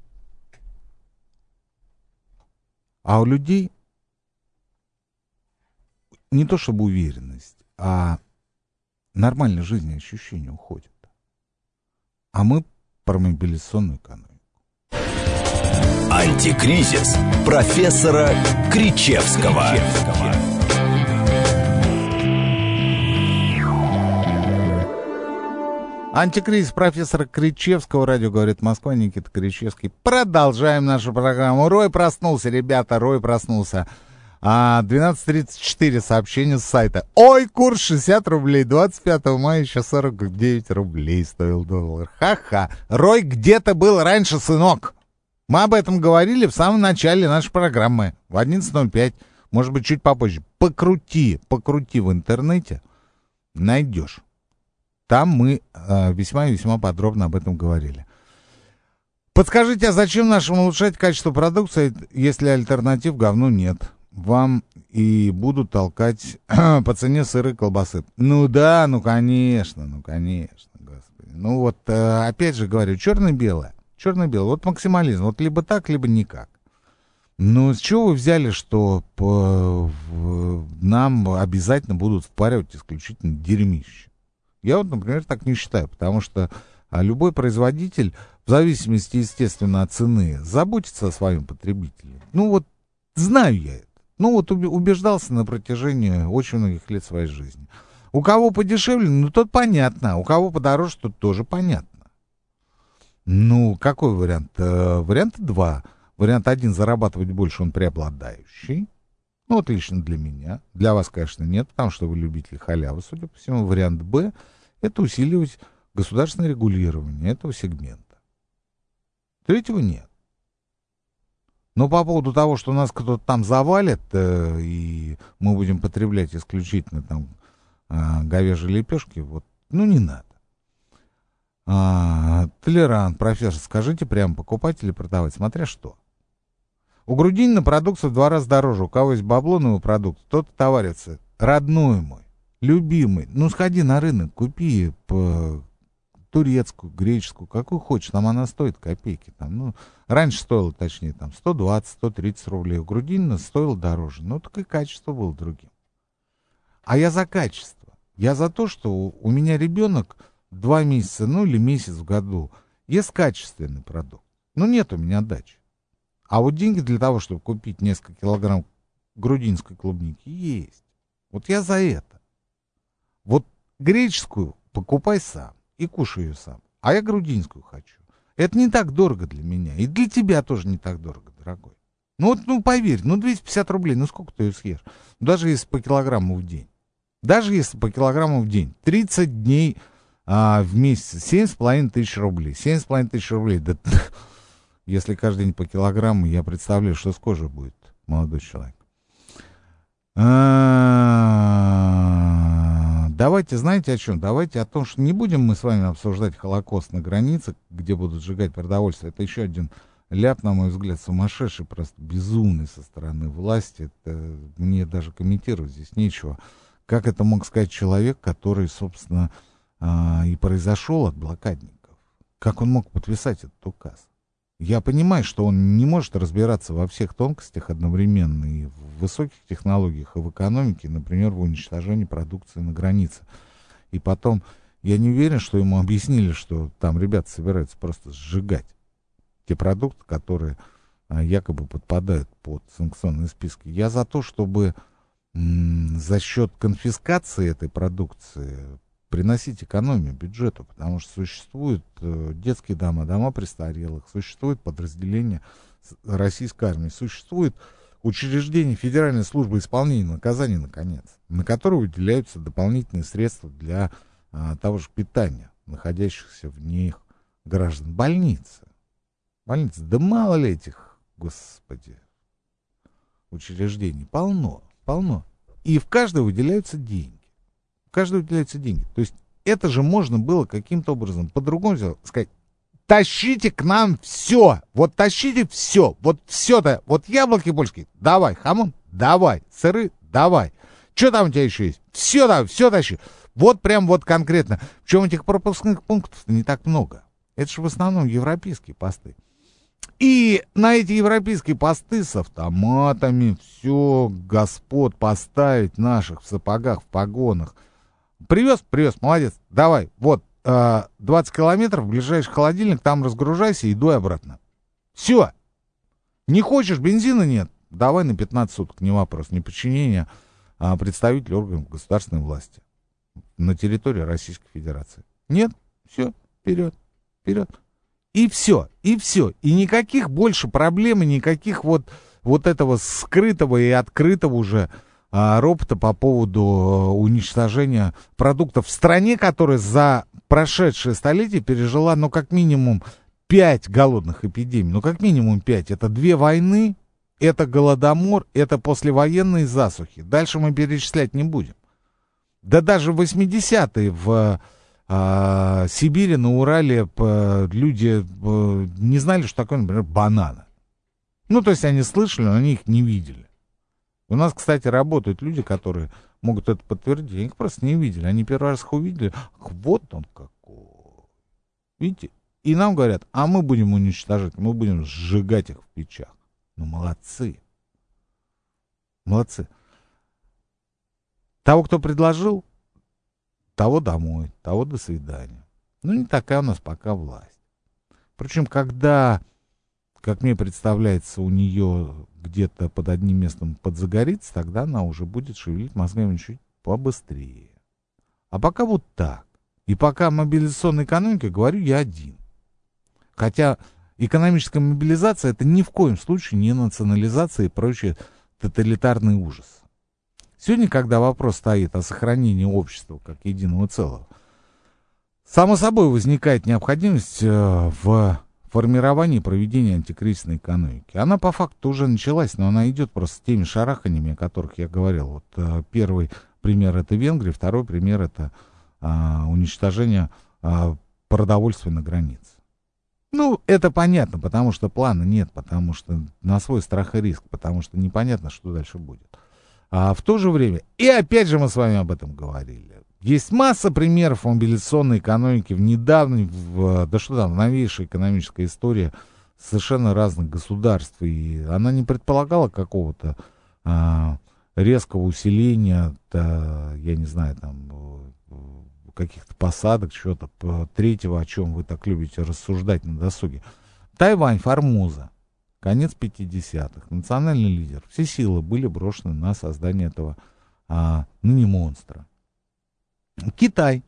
А у людей не то чтобы уверенность, а нормальной жизни ощущения уходят. А мы про мобилизационную экономику. Антикризис профессора Кричевского. Антикризис профессора Кричевского. Радио говорит Москва. Никита Кричевский. Продолжаем нашу программу. Рой проснулся, ребята, Рой проснулся. А двенадцать тридцать четыре сообщение с сайта. Ой, курс шестьдесят рублей. двадцать пятого мая еще сорок девять рублей стоил доллар. Ха-ха. Рой, где ты был раньше, сынок? Мы об этом говорили в самом начале нашей программы. В одиннадцать ноль пять. Может быть, чуть попозже. Покрути, покрути в интернете. Найдешь. Там мы э, весьма и весьма подробно об этом говорили. Подскажите, а зачем нашим улучшать качество продукции, если альтернатив говну нет? Вам и будут толкать по цене сыры, колбасы. Ну да, ну конечно, ну конечно, господи. Ну вот, э, опять же говорю, черно-белое. Черно-белое. Вот максимализм. Вот либо так, либо никак. Ну, с чего вы взяли, что по, в, нам обязательно будут впаривать исключительно дерьмище? Я вот, например, так не считаю, потому что а, любой производитель, в зависимости, естественно, от цены, заботится о своем потребителе. Ну вот, знаю я это. Ну вот убеждался на протяжении очень многих лет своей жизни. У кого подешевле, ну тот понятно, у кого подороже, тот тоже понятно. Ну, какой вариант? Э, варианта два. Вариант один — зарабатывать больше, он преобладающий. Ну, вот лично для меня. Для вас, конечно, нет, потому что вы любители халявы, судя по всему. Вариант Б — это усиливать государственное регулирование этого сегмента. Третьего нет. Но по поводу того, что нас кто-то там завалит, э, и мы будем потреблять исключительно там э, говяжьи лепешки, вот, ну, не надо. А, толерант, профессор, скажите прямо, покупать или продавать, смотря что. У Грудинина продукция в два раза дороже. У кого есть бабло на его продукт, тот товарится. Родной мой, любимый, ну сходи на рынок, купи по турецкую, греческую, какую хочешь, там она стоит копейки. Там, ну, раньше стоила, точнее, там сто двадцать - сто тридцать рублей. У Грудинина стоило дороже, но только и качество было другим. А я за качество. Я за то, что у меня ребенок два месяца, ну или месяц в году ест качественный продукт. Ну нет у меня дачи. А вот деньги для того, чтобы купить несколько килограмм грудинской клубники, есть. Вот я за это. Вот греческую покупай сам и кушай ее сам. А я грудинскую хочу. Это не так дорого для меня. И для тебя тоже не так дорого, дорогой. Ну вот, ну поверь, ну двести пятьдесят рублей, ну сколько ты ее съешь? Даже если по килограмму в день. Даже если по килограмму в день. тридцать дней а, в месяц. семь с половиной тысяч рублей. семь с половиной тысяч рублей. Да, если каждый день по килограмму, я представляю, что с кожей будет, молодой человек. А-а-а, давайте, знаете о чем? Давайте о том, что не будем мы с вами обсуждать Холокост на границе, где будут сжигать продовольствие. Это еще один ляп, на мой взгляд, сумасшедший, просто безумный со стороны власти. Это, мне даже комментировать здесь нечего. Как это мог сказать человек, который, собственно, и произошел от блокадников? Как он мог подписать этот указ? Я понимаю, что он не может разбираться во всех тонкостях одновременно и в высоких технологиях, и в экономике, например, в уничтожении продукции на границе. И потом, я не уверен, что ему объяснили, что там ребята собираются просто сжигать те продукты, которые а, якобы подпадают под санкционные списки. Я за то, чтобы м- за счет конфискации этой продукции приносить экономию бюджету, потому что существуют э, детские дома, дома престарелых, существует подразделение российской армии, существует учреждение Федеральной службы исполнения наказаний, наконец, на которое выделяются дополнительные средства для э, того же питания находящихся в них граждан. Больницы. Больницы. Да мало ли этих, господи, учреждений. Полно, полно. И в каждое выделяются деньги. Каждый выделяются деньги. То есть это же можно было каким-то образом по-другому сказать: тащите к нам все, вот тащите все, вот все-то, вот яблоки польские, давай, хамон, давай, сыры, давай. Что там у тебя еще есть? Все, да, все тащи. Вот прям вот конкретно. Причем этих пропускных пунктов не так много. Это же в основном европейские посты. И на эти европейские посты с автоматами все господ поставить наших в сапогах, в погонах. Привез, привез, молодец, давай, вот, э, двадцать километров, ближайший холодильник, там разгружайся и дуй обратно. Все. Не хочешь, бензина нет, давай на пятнадцать суток, не вопрос, не подчинение а представителей органов государственной власти на территории Российской Федерации. Нет, все, вперед, вперед. И все, и все. И никаких больше проблем, и никаких вот вот этого скрытого и открытого уже а, ропота по поводу а, уничтожения продуктов в стране, которая за прошедшее столетие пережила, ну, как минимум, пять голодных эпидемий. Ну, как минимум пять. Это две войны, это голодомор, это послевоенные засухи. Дальше мы перечислять не будем. Да даже в восьмидесятые в а, Сибири, на Урале по, люди по, не знали, что такое, например, бананы. Ну, то есть они слышали, но они их не видели. У нас, кстати, работают люди, которые могут это подтвердить. Они их просто не видели. Они первый раз их увидели. Ах, вот он какой. Видите? И нам говорят, а мы будем уничтожать, мы будем сжигать их в печах. Ну, молодцы. Молодцы. Того, кто предложил, того домой, того до свидания. Ну, не такая у нас пока власть. Причем, когда, как мне представляется, у нее где-то под одним местом подзагорится, тогда она уже будет шевелить мозгами чуть побыстрее. А пока вот так. И пока мобилизационная экономика, говорю я один. Хотя экономическая мобилизация — это ни в коем случае не национализация и прочие тоталитарные ужасы. Сегодня, когда вопрос стоит о сохранении общества как единого целого, само собой возникает необходимость в формировании и проведении антикризисной экономики. Она по факту уже началась, но она идет просто теми шараханиями, о которых я говорил. Вот первый пример — это Венгрия, второй пример — это а, уничтожение а, продовольствия на границе. Ну, это понятно, потому что плана нет, потому что на свой страх и риск, потому что непонятно, что дальше будет. А в то же время, и опять же мы с вами об этом говорили, есть масса примеров мобилизационной экономики в недавней, в, да что там, в новейшей экономической истории совершенно разных государств, и она не предполагала какого-то а, резкого усиления, да, я не знаю, там, каких-то посадок, чего-то третьего, о чем вы так любите рассуждать на досуге. Тайвань, Формоза, конец пятидесятых, национальный лидер. Все силы были брошены на создание этого, а, ну, не монстра. Китай,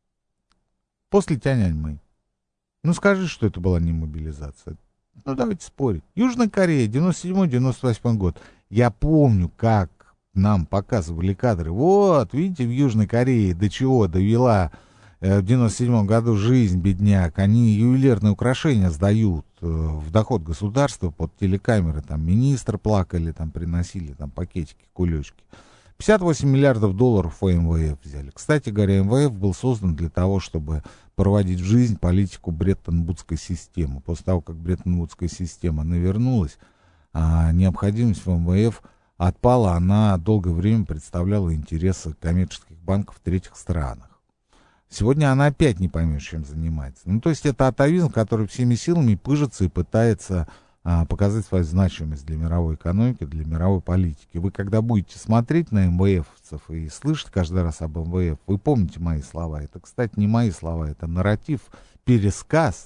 после Тяньаньмэнь. Ну, скажи, что это была не мобилизация. Ну, давайте спорить. Южная Корея, девяносто седьмой — девяносто восьмой год. Я помню, как нам показывали кадры. Вот, видите, в Южной Корее до чего довела э, в девяносто седьмом году жизнь, бедняк. Они ювелирные украшения сдают э, в доход государства под телекамеры. Там министры плакали, там приносили там пакетики, кулечки. пятьдесят восемь миллиардов долларов у эм вэ эф взяли. Кстати говоря, эм вэ эф был создан для того, чтобы проводить в жизнь политику Бреттон-Вудской системы. После того, как Бреттон-Вудская система навернулась, а, необходимость в эм вэ эф отпала, она долгое время представляла интересы коммерческих банков в третьих странах. Сегодня она опять не поймет, чем занимается. Ну, то есть это атовизм, который всеми силами пыжится и пытается а, показать свою значимость для мировой экономики, для мировой политики. Вы, когда будете смотреть на эм вэ эфовцев и слышать каждый раз об эм вэ эф, вы помните мои слова. Это, кстати, не мои слова, это нарратив, пересказ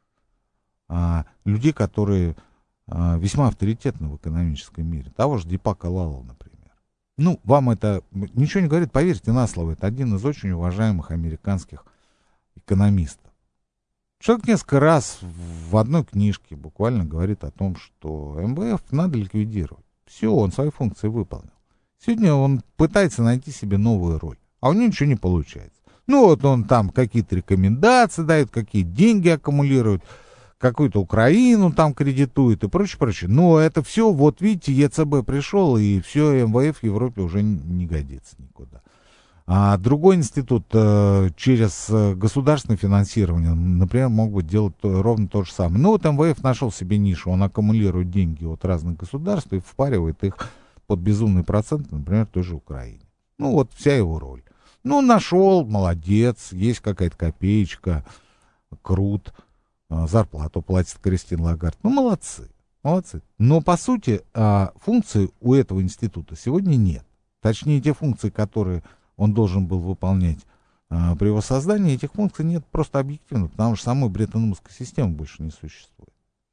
а, людей, которые весьма авторитетно в экономическом мире. Того же Дипака Лала, например. Ну, вам это ничего не говорит, поверьте на слово. Это один из очень уважаемых американских экономистов. Человек несколько раз в одной книжке буквально говорит о том, что эм вэ эф надо ликвидировать. Все, он свои функции выполнил. Сегодня он пытается найти себе новую роль, а у него ничего не получается. Ну, вот он там какие-то рекомендации дает, какие деньги аккумулирует, какую-то Украину там кредитует и прочее, прочее. Но это все, вот видите, е цэ бэ пришел, и все, эм вэ эф в Европе уже не годится никуда. А другой институт э, через государственное финансирование, например, мог бы делать то, ровно то же самое. Ну, вот эм вэ эф нашел себе нишу, он аккумулирует деньги от разных государств и впаривает их под безумный процент, например, той же Украине. Ну, вот вся его роль. Ну, нашел, молодец, есть какая-то копеечка, крут. Зарплату платит Кристин Лагард. Ну, молодцы, молодцы. Но, по сути, функций у этого института сегодня нет. Точнее, те функции, которые он должен был выполнять при его создании, этих функций нет просто объективно, потому что самой Бреттон-Вудской системы больше не существует.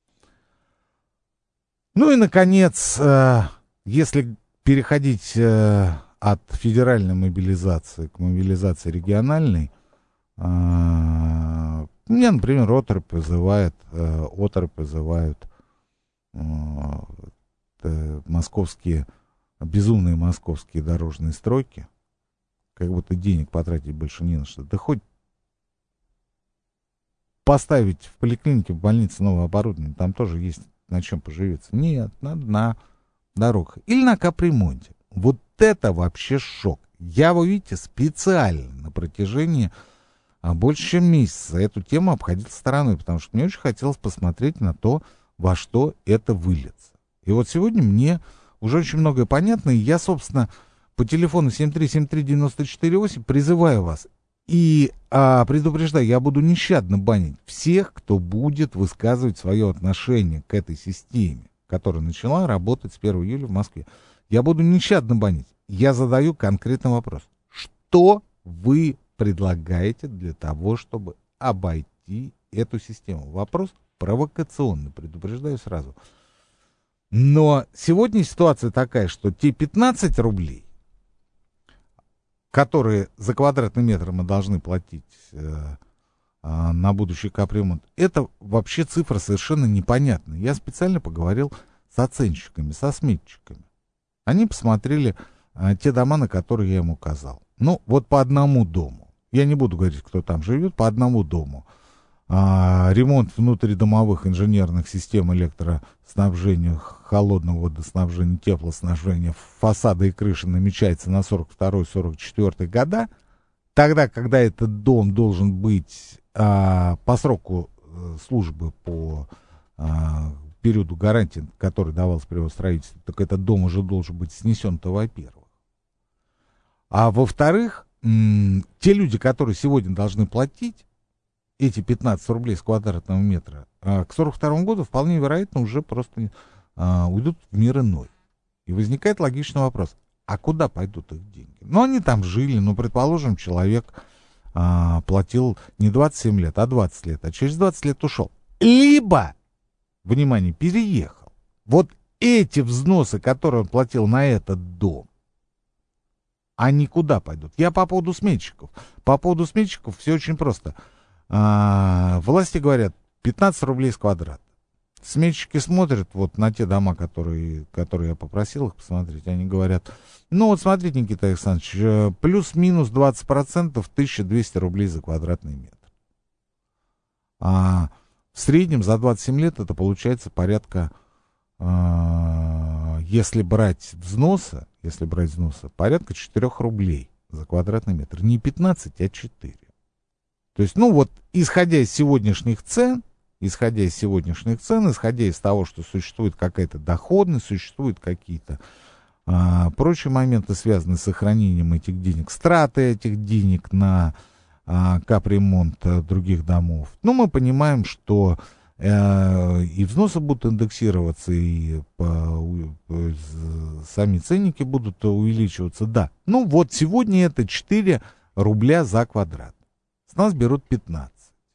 Ну и, наконец, если переходить от федеральной мобилизации к мобилизации региональной, меня, например, оторопь вызывает, э, оторопь вызывают э, это московские, безумные московские дорожные стройки, как будто денег потратить больше не на что. Да хоть поставить в поликлинике, в больнице новое оборудование, там тоже есть на чем поживиться. Нет, надо на дорогах. Или на капремонте. Вот это вообще шок. Я, вы видите, специально на протяжении а, больше чем месяца эту тему обходил стороной, потому что мне очень хотелось посмотреть на то, во что это выльется. И вот сегодня мне уже очень многое понятно, и я, собственно, по телефону семь три семь три девять четыре восемь призываю вас и а, предупреждаю, я буду нещадно банить всех, кто будет высказывать свое отношение к этой системе, которая начала работать с первого июля в Москве. Я буду нещадно банить. Я задаю конкретный вопрос. Что вы предлагаете для того, чтобы обойти эту систему? Вопрос провокационный, предупреждаю сразу. Но сегодня ситуация такая, что те пятнадцать рублей, которые за квадратный метр мы должны платить э, э, на будущий капремонт, это вообще цифра совершенно непонятная. Я специально поговорил с оценщиками, со сметчиками. Они посмотрели э, те дома, на которые я им указал. Ну, вот по одному дому. Я не буду говорить, кто там живет, по одному дому. А, ремонт внутридомовых инженерных систем электроснабжения, холодного водоснабжения, теплоснабжения, фасада и крыши намечается на сорок второй — сорок четвёртый года, тогда, когда этот дом должен быть а, по сроку а, службы по а, периоду гарантии, который давался при его строительстве, так этот дом уже должен быть снесен-то, во-первых. А во-вторых, м- те люди, которые сегодня должны платить эти пятнадцать рублей с квадратного метра, а, к сорок второму году вполне вероятно уже просто а, уйдут в мир иной. И возникает логичный вопрос, а куда пойдут их деньги? Ну, они там жили, ну, предположим, человек а, платил не двадцать семь лет, а двадцать лет, а через двадцать лет ушел. Либо, внимание, переехал. Вот эти взносы, которые он платил на этот дом, они куда пойдут? Я по поводу сметчиков. По поводу сметчиков все очень просто. А, власти говорят, пятнадцать рублей с квадрата. Сметчики смотрят вот на те дома, которые, которые я попросил их посмотреть. Они говорят, ну вот смотрите, Никита Александрович, плюс-минус двадцать процентов, тысяча двести рублей за квадратный метр. А в среднем за двадцать семь лет это получается порядка, а, если брать взносы, если брать взносы, порядка четыре рублей за квадратный метр. Не пятнадцать, а четыре. То есть, ну вот, исходя из сегодняшних цен, исходя из сегодняшних цен, исходя из того, что существует какая-то доходность, существуют какие-то а, прочие моменты, связанные с сохранением этих денег, страты этих денег на а, капремонт а, других домов, ну, мы понимаем, что а, и взносы будут индексироваться, и по, у, сами ценники будут увеличиваться, да. Ну, вот сегодня это четыре рубля за квадрат. С нас берут пятнадцать.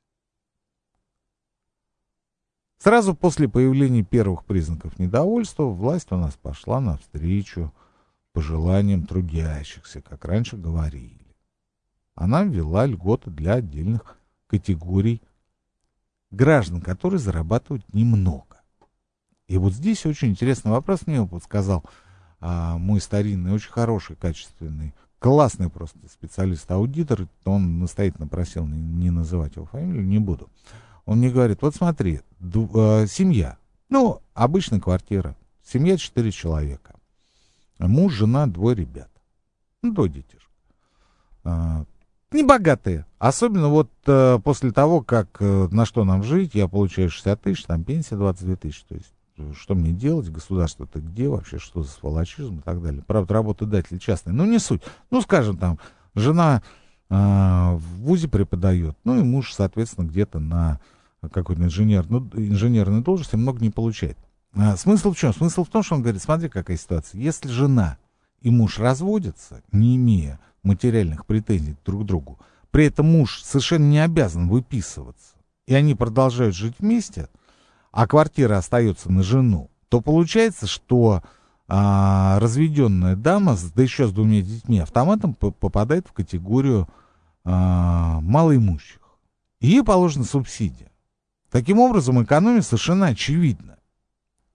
Сразу после появления первых признаков недовольства власть у нас пошла навстречу пожеланиям трудящихся, как раньше говорили. Она ввела льготы для отдельных категорий граждан, которые зарабатывают немного. И вот здесь очень интересный вопрос мне подсказал а, мой старинный, очень хороший, качественный, классный просто специалист-аудитор, он настоятельно просил не, не называть его фамилию, не буду. Он мне говорит, вот смотри, ду, э, семья, ну, обычная квартира, семья четыре человека, муж, жена, двое ребят, ну, двое детишек, э, небогатые, особенно вот э, после того, как э, на что нам жить, я получаю шестьдесят тысяч, там пенсия двадцать две тысячи, то есть что мне делать, государство-то где вообще, что за сволочизм и так далее. Правда, работодатель частный, ну не суть. Ну, скажем, там, жена э, в вузе преподает, ну и муж, соответственно, где-то на какой-то инженер, ну, инженерной должности много не получает. А смысл в чем? Смысл в том, что он говорит, смотри, какая ситуация. Если жена и муж разводятся, не имея материальных претензий друг к другу, при этом муж совершенно не обязан выписываться, и они продолжают жить вместе, а квартира остается на жену, то получается, что а, разведенная дама, да еще с двумя детьми, автоматом по- попадает в категорию а, малоимущих. И ей положена субсидия. Таким образом, экономия совершенно очевидна.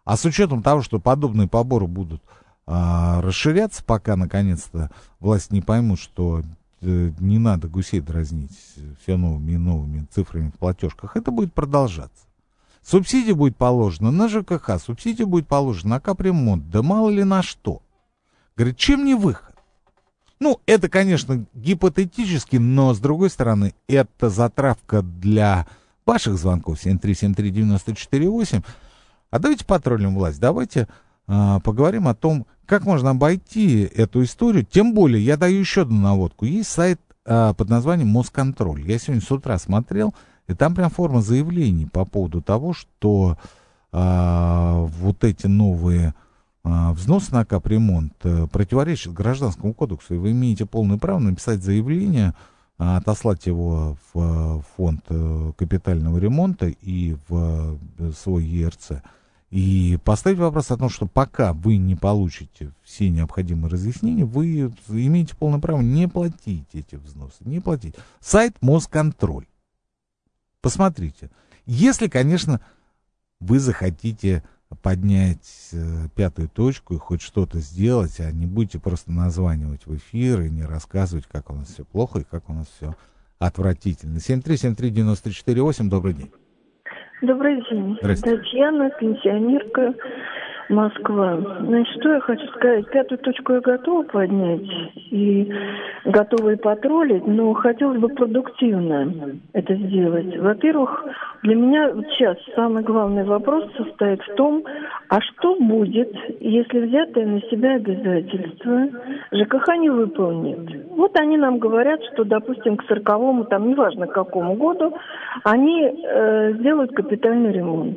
А с учетом того, что подобные поборы будут а, расширяться, пока наконец-то власти не поймут, что э, не надо гусей дразнить все новыми и новыми цифрами в платежках, это будет продолжаться. Субсидия будет положена на ЖКХ, субсидия будет положена на капремонт, да мало ли на что. Говорит, чем не выход? Ну, это, конечно, гипотетически, но, с другой стороны, это затравка для ваших звонков семь три семь три девять четыре восемь. А давайте потроллим власть, давайте а, поговорим о том, как можно обойти эту историю. Тем более, я даю еще одну наводку. Есть сайт а, под названием Москонтроль. Я сегодня с утра смотрел, и там прям форма заявлений по поводу того, что а, вот эти новые взнос на капремонт противоречит Гражданскому кодексу, и вы имеете полное право написать заявление, отослать его в фонд капитального ремонта и в свой Е Эр Цэ, и поставить вопрос о том, что пока вы не получите все необходимые разъяснения, вы имеете полное право не платить эти взносы, не платить. Сайт Москонтроль. Посмотрите. Если, конечно, вы захотите поднять э, пятую точку и хоть что-то сделать, а не будете просто названивать в эфир и не рассказывать, как у нас все плохо и как у нас все отвратительно. семь три семь три девять четыре восемь, добрый день. Добрый день. Татьяна, пенсионерка, Москва. Значит, что я хочу сказать? Пятую точку я готова поднять и готова и потроллить, но хотелось бы продуктивно это сделать. Во-первых, для меня сейчас самый главный вопрос состоит в том, а что будет, если взятое на себя обязательство ЖКХ не выполнит? Вот они нам говорят, что, допустим, к сороковому, там, неважно к какому году, они э, сделают капитальный ремонт.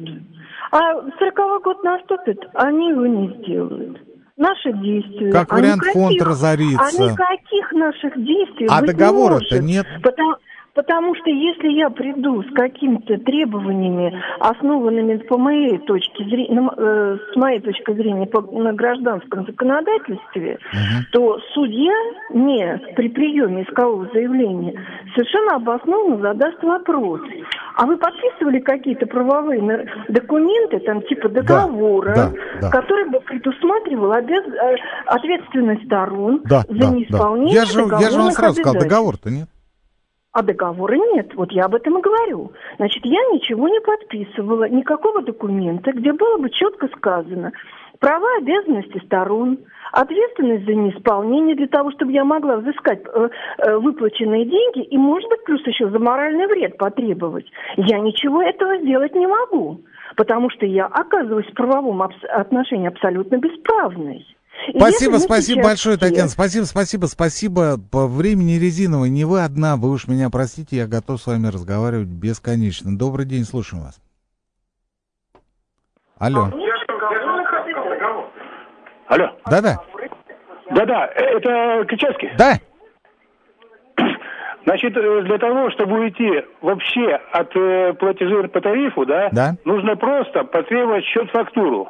А сороковой год наступит, они его не сделают. Наши действия... Как вариант, а фонд разорится. А никаких наших действий А быть договора-то не может, нет. Потому, потому что если я приду с какими-то требованиями, основанными по моей точке зрения, э, с моей точки зрения по, на гражданском законодательстве, угу. то судья мне при приеме искового заявления совершенно обоснованно задаст вопрос. А вы подписывали какие-то правовые документы, там типа договора, да, да, да. который бы предусматривал обяз... ответственность сторон да, за да, неисполнение да. Я же, я же вам сразу сказал, договор-то нет. А договора нет, вот я об этом и говорю. Значит, я ничего не подписывала, никакого документа, где было бы четко сказано права, обязанности сторон, ответственность за неисполнение для того, чтобы я могла взыскать э, э, выплаченные деньги и, может быть, плюс еще за моральный вред потребовать. Я ничего этого сделать не могу, потому что я оказываюсь в правовом абс- отношении абсолютно бесправной. И спасибо, спасибо сейчас... большое, Татьяна. Спасибо, спасибо, спасибо. По времени резиновой не вы одна, вы уж меня простите, я готов с вами разговаривать бесконечно. Добрый день, слушаем вас. Алло. Алло. Да-да. Да-да, это Кричевский? Да. Значит, для того, чтобы уйти вообще от э, платежей по тарифу, да, да, нужно просто потребовать счет-фактуру.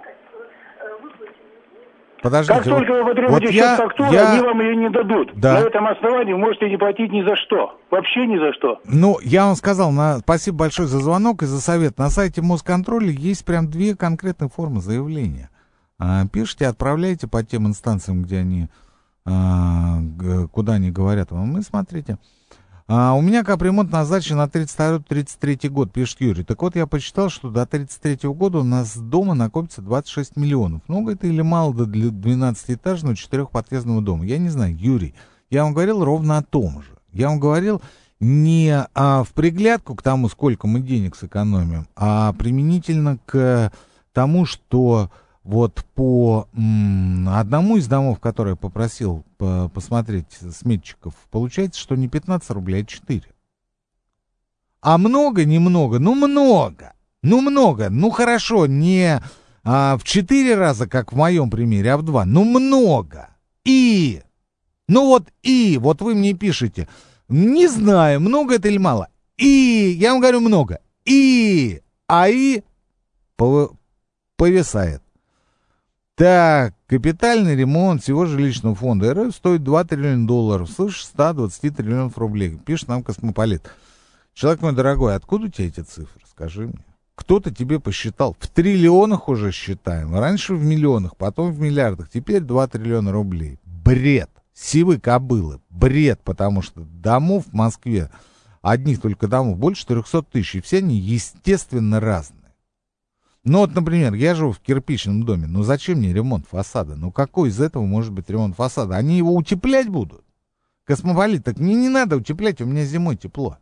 Подождите. Как только вы потребуете вот счет-фактуру, я... они вам ее не дадут. Да. На этом основании вы можете не платить ни за что. Вообще ни за что. Ну, я вам сказал, на... спасибо большое за звонок и за совет. На сайте Москонтроля есть прям две конкретные формы заявления. А, пишите, отправляйте по тем инстанциям, где они, а, куда они говорят вам. И смотрите. А, у меня капремонт назначен на тридцать второй тридцать третий год, пишет Юрий. Так вот, я посчитал, что до тридцать третьего года у нас дома накопится двадцать шесть миллионов. Много это или мало для двенадцатиэтажного четырехподъездного дома? Я не знаю, Юрий. Я вам говорил ровно о том же. Я вам говорил не а, в приглядку к тому, сколько мы денег сэкономим, а применительно к тому, что... Вот по м, одному из домов, который я попросил по, посмотреть сметчиков, получается, что не пятнадцать рублей, а четыре. А много, немного, ну много, ну много, ну хорошо, не а, в четыре раза, как в моем примере, а в два, ну много. И, ну вот и, вот вы мне пишете, не знаю, много это или мало. И, я вам говорю много, и, а и повисает. Так, капитальный ремонт всего жилищного фонда эр эф стоит два триллиона долларов, свыше ста двадцати триллионов рублей, пишет нам Космополит. Человек мой дорогой, откуда у тебя эти цифры, скажи мне? кто-то тебе посчитал. В триллионах уже считаем. Раньше в миллионах, потом в миллиардах. Теперь два триллиона рублей. Бред. Сивы кобылы. Бред, потому что домов в Москве, одних только домов, больше трехсот тысяч. И все они, естественно, разные. Ну вот, например, я живу в кирпичном доме. Ну зачем мне ремонт фасада? Ну какой из этого может быть ремонт фасада? Они его утеплять будут? Космополит, так мне не надо утеплять, у меня зимой тепло.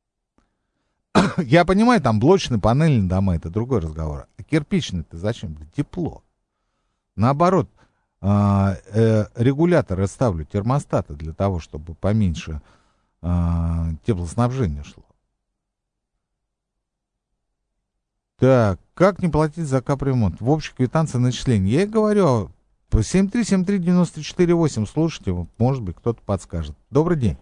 Я понимаю, там блочные, панельные дома, это другой разговор. А кирпичный-то зачем? Да тепло. Наоборот, э, э, регуляторы ставлю, термостаты для того, чтобы поменьше э, теплоснабжение шло. Так, как не платить за капремонт? В общей квитанции начисления. Я и говорю, семь три семь три девяносто четыре восемь, слушайте, может быть, кто-то подскажет. Добрый день.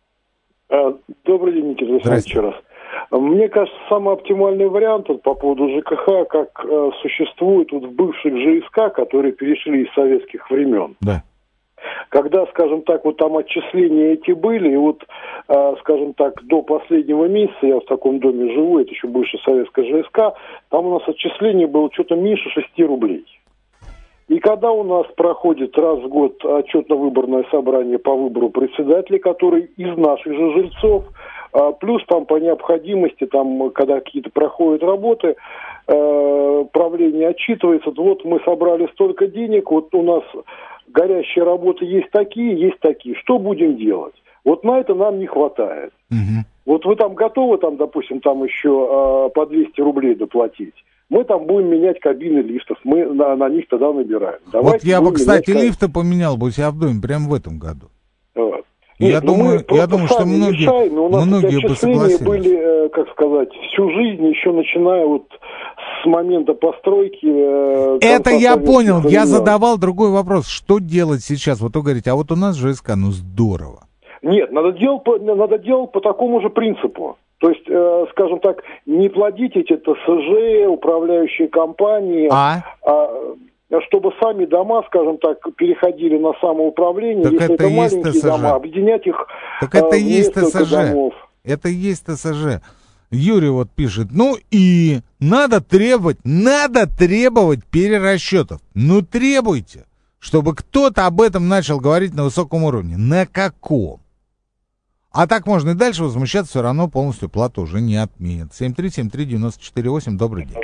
Добрый день, Никита Александрович, еще раз. Мне кажется, самый оптимальный вариант вот, по поводу ЖКХ, как э, существует вот в бывших ЖСК, которые перешли из советских времен. Да. Когда, скажем так, вот там отчисления эти были, и вот, э, скажем так, до последнего месяца, я в таком доме живу, это еще бывшая советская ЖСК, там у нас отчисление было что-то меньше шести рублей. И когда у нас проходит раз в год отчетно-выборное собрание по выбору председателя, который из наших же жильцов, плюс там по необходимости, там, когда какие-то проходят работы, э, правление отчитывается, вот мы собрали столько денег, вот у нас горящие работы есть такие, есть такие, что будем делать? Вот на это нам не хватает. Угу. Вот вы там готовы, там, допустим, там еще э, по двести рублей доплатить? Мы там будем менять кабины лифтов, мы на, на них тогда набираем. Давайте вот я бы, кстати, менять... лифты поменял бы у себя в доме прямо в этом году. Вот. Я Нет, думаю, я думаю, что многие, решаем, у нас многие бы согласились. Были, как сказать, всю жизнь, еще начиная вот с момента постройки. Это я понял, времен. Я задавал другой вопрос. Что делать сейчас? Вот вы говорите, а вот у нас ЖСК, ну здорово. Нет, надо делать по, надо делать по такому же принципу. То есть, э, скажем так, не плодить эти ТСЖ, управляющие компании, а? а чтобы сами дома, скажем так, переходили на самоуправление, так если это, это маленькие ТСЖ. дома, объединять их. Так это и э, есть ТСЖ. Домов. Это и есть ТСЖ. Юрий вот пишет, ну и надо требовать, надо требовать перерасчетов. Ну требуйте, чтобы кто-то об этом начал говорить на высоком уровне. На каком? А так можно и дальше возмущаться, все равно полностью плату уже не отменят. семь три семь три девяносто четыре восемь, добрый день.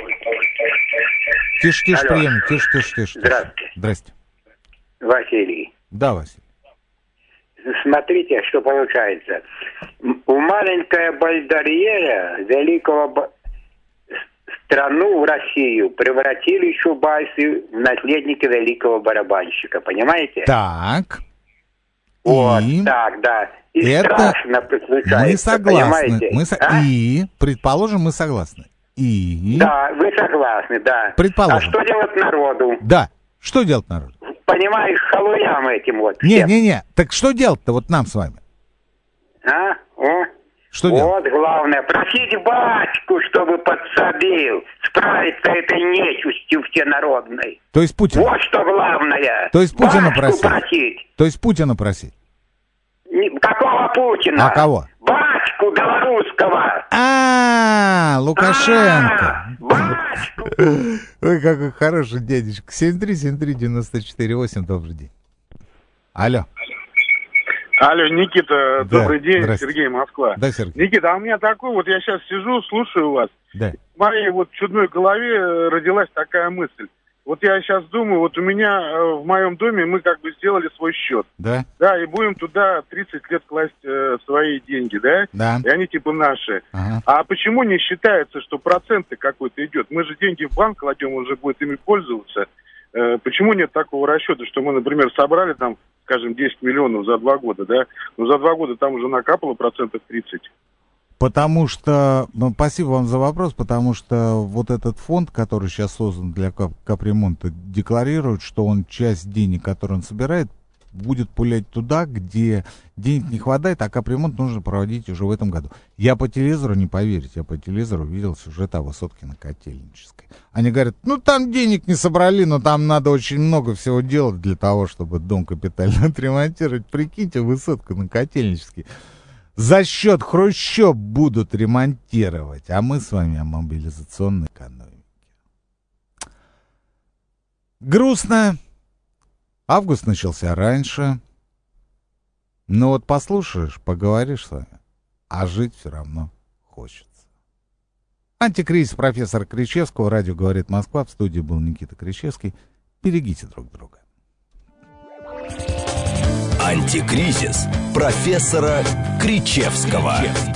Тише, тише, прием, тише, тише, тише. Здравствуйте. Здрасте. Василий. Да, Василий. Смотрите, что получается. У маленького бальдерьера великого б... страну в Россию превратили чубайсы в наследника великого барабанщика, понимаете? Так. Вот, и... так, да. И это страшно приключается, мы согласны. понимаете? Мы со... А? И, предположим, мы согласны. И... Да, вы согласны, да. Предположим. А что делать народу? Да, что делать народу? Понимаешь, халуям этим вот. Не-не-не, так что делать-то вот нам с вами? А? О? Что вот делать? главное, просить батьку, чтобы подсадил, справиться этой нечистью всенародной. То есть Путина? Вот что главное. То есть Путина просить? просить. То есть Путина просить? Какого Путина? А кого? Батьку белорусского. А, Лукашенко. Батьку. Ой, какой хороший дядечка. семь три семь три девяносто четыре восемь, добрый день. Алло. Алло, Никита, да, добрый день, Сергей, Москва. Да, Сергей. Никита, а у меня такой, вот я сейчас сижу, слушаю вас. Да. В моей вот чудной голове родилась такая мысль. Вот я сейчас думаю, вот у меня в моем доме мы как бы сделали свой счет. Да. Да, и будем туда тридцать лет класть э, свои деньги, да? Да. И они типа наши. Ага. А почему не считается, что проценты какой-то идет? Мы же деньги в банк кладем, он уже будет ими пользоваться. Э, почему нет такого расчета, что мы, например, собрали там, скажем, десять миллионов за два года, да? Но за два года там уже накапало процентов тридцать. Потому что, ну, спасибо вам за вопрос, потому что вот этот фонд, который сейчас создан для кап- капремонта, декларирует, что он часть денег, которые он собирает, будет пулять туда, где денег не хватает, а капремонт нужно проводить уже в этом году. Я по телевизору, не поверите, я по телевизору видел сюжет о высотке на Котельнической. Они говорят, ну там денег не собрали, но там надо очень много всего делать для того, чтобы дом капитально отремонтировать. Прикиньте, высотку на Котельнической. за счет Хрущев будут ремонтировать, а мы с вами о мобилизационной экономике. Грустно. Август начался раньше. Но вот послушаешь, поговоришь с вами, а жить все равно хочется. Антикризис профессора Кричевского. Радио «Говорит Москва». В студии был Никита Кричевский. Берегите друг друга. Антикризис профессора Кричевского.